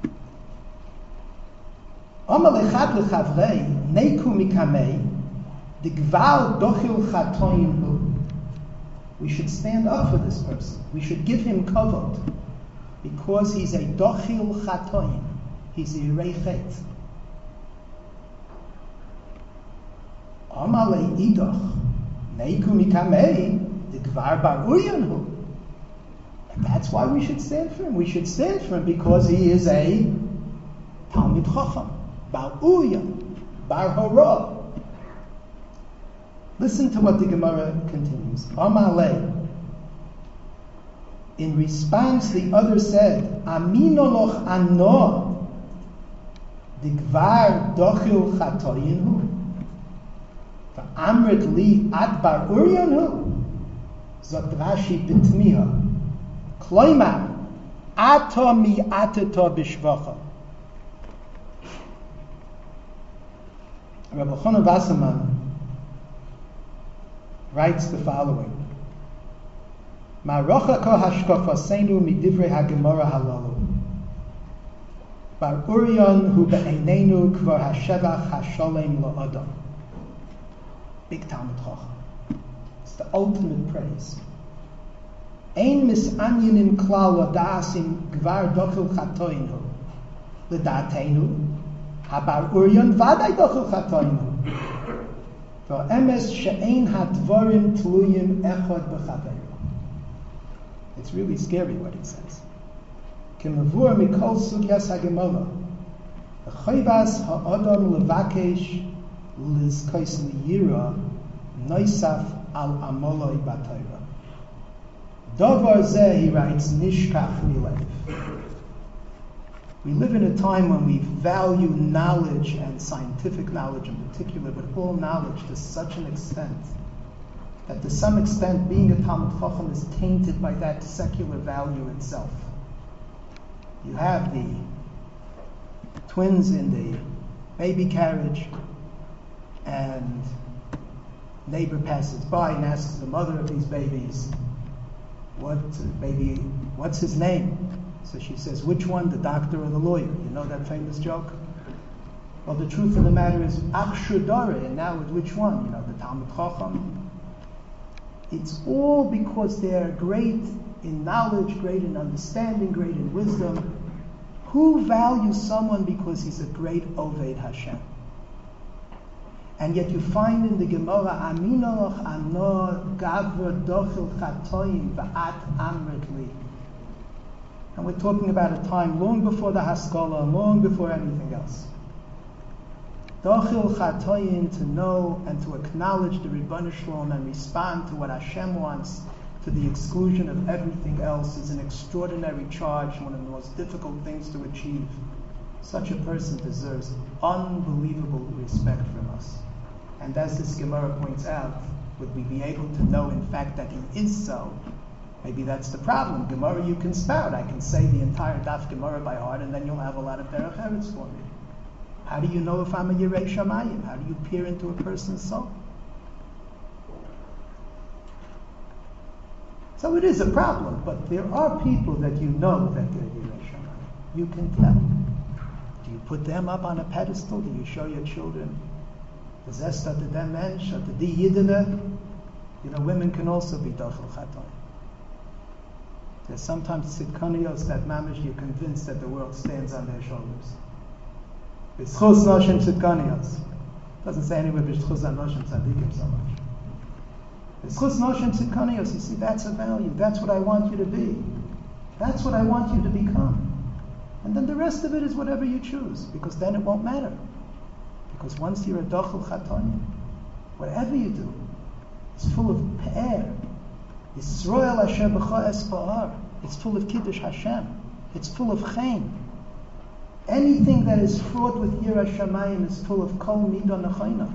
Amar lechad lechavrei, neiku mikamei, digvar dochil chatoin hu. We should stand up for this person. We should give him kavod, because he's a dochil chatoin. He's a yirei chet. Amar le'idoch, neiku mikamei, digvar bar uyan hu. And that's why we should stand for him. We should stand for him because he is a Talmid Chacham, Bar Uya, Bar Hora. Listen to what the Gemara continues. Amalei. In response, the other said, Aminoloch ano, Digvar dochil chatoyinhu, V'amrit li ad bar uryanhu, Zot Rashi bitmiha. Kloima, ato mi ateto bishvacha. Rabbi Chona Wasserman writes the following: Ma'rocha ko hashkafa seinu midivrei hagemara halalu. Bar Urion hu be'einenu kvar hashevach hasholem la'adam. Big Talmud Chacham. It's the ultimate praise. Ein mis'anyenim klal l'da'asim gvar dochel chatoinu l'da'atenu habar Urion vaday dochel chatoinu v'emes she'ein hadvarim tluyim echad b'chaveru. It's really scary what he says. K'mavur mikol sugyas hagemara v'chayvas ha'adam levakesh lizkos liyira noisaf al amoloi b'Torah. Davar zeh, he writes, nishkach milev. We live in a time when we value knowledge and scientific knowledge in particular, but all knowledge to such an extent that to some extent being a Talmud Chacham is tainted by that secular value itself. You have the twins in the baby carriage, and neighbor passes by and asks the mother of these babies, what's his name? So she says, which one, the doctor or the lawyer? You know that famous joke? Well, the truth of the matter is, ach shudare, and now with which one? You know, the Talmud Chacham. It's all because they're great in knowledge, great in understanding, great in wisdom. Who values someone because he's a great Oved Hashem? And yet you find in the Gemara, Aminoloch ano gavra dochel chatoim va'at amritli. And we're talking about a time long before the Haskalah, long before anything else. Dochel chatoim, to know and to acknowledge the Ribbon Shalom and respond to what Hashem wants to the exclusion of everything else is an extraordinary charge, one of the most difficult things to achieve. Such a person deserves unbelievable respect from us. And as this Gemara points out, would we be able to know in fact that he is so? Maybe that's the problem. Gemara you can spout. I can say the entire Daf Gemara by heart, and then you'll have a lot of Derech Eretz for me. How do you know if I'm a Yirei Shamayim? How do you peer into a person's soul? So it is a problem, but there are people that you know that they're Yirei Shamayim. You can tell. Do you put them up on a pedestal? Do you show your children? You know, women can also be dochel chatoim. There's sometimes tzidkanios that mamish you're convinced that the world stands on their shoulders. B'schus noshim tzidkanios. Doesn't say anywhere b'schus noshim tzadikim so much. B'schus noshim tzidkanios. You see, that's a value. That's what I want you to be. That's what I want you to become. And then the rest of it is whatever you choose, because then it won't matter. Because once you're a dochel chatoim, whatever you do, it's full of pe'er. Yisrael asher b'cha es ba'ar. It's full of kiddush Hashem. It's full of chen. Anything that is fraught with yirah shamayim is full of kol midah nechayna.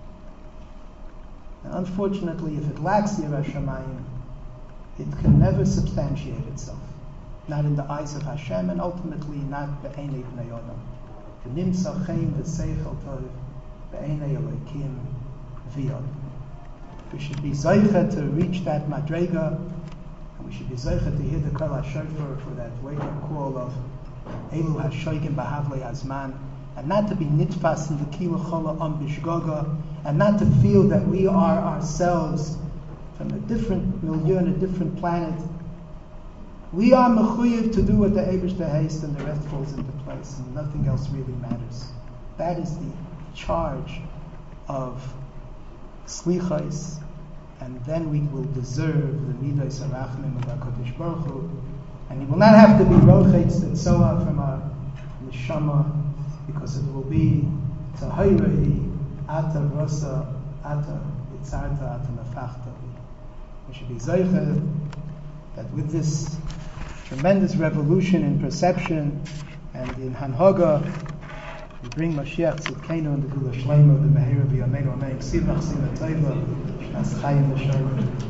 And unfortunately, if it lacks yirah shamayim, it can never substantiate itself. Not in the eyes of Hashem, and ultimately not be'enei b'nei Adam. V'nimtza chen v'seichel tov be'enei Elokim v'yod. We should be zeicha to reach that madrega, and we should be zeicha to hear the kol hashofar for that wake-up call of Elu hashoigim b'havlei hazman, and not to be nitfas in the kila chola on bishgoga, and not to feel that we are ourselves from a different milieu and a different planet. We are mechuyev to do what the Eibishter haste, and the rest falls into place, and nothing else really matters. That is the charge of slichos, and then we will deserve the midos harachmim of HaKadosh Baruch Hu, and he will not have to be rochetz tetzoah from our neshama, because it will be tahayrei ata rosa ata itzarta ata nafachta. We should be zeicha that with this tremendous revolution in perception and in Hanhaga, we bring Mashiach Tzidkenu and the Gula Shleima, the Meher of Yameinu Amen, Ksiv Machzina Teiva, Shnas Chayim L'Shalom.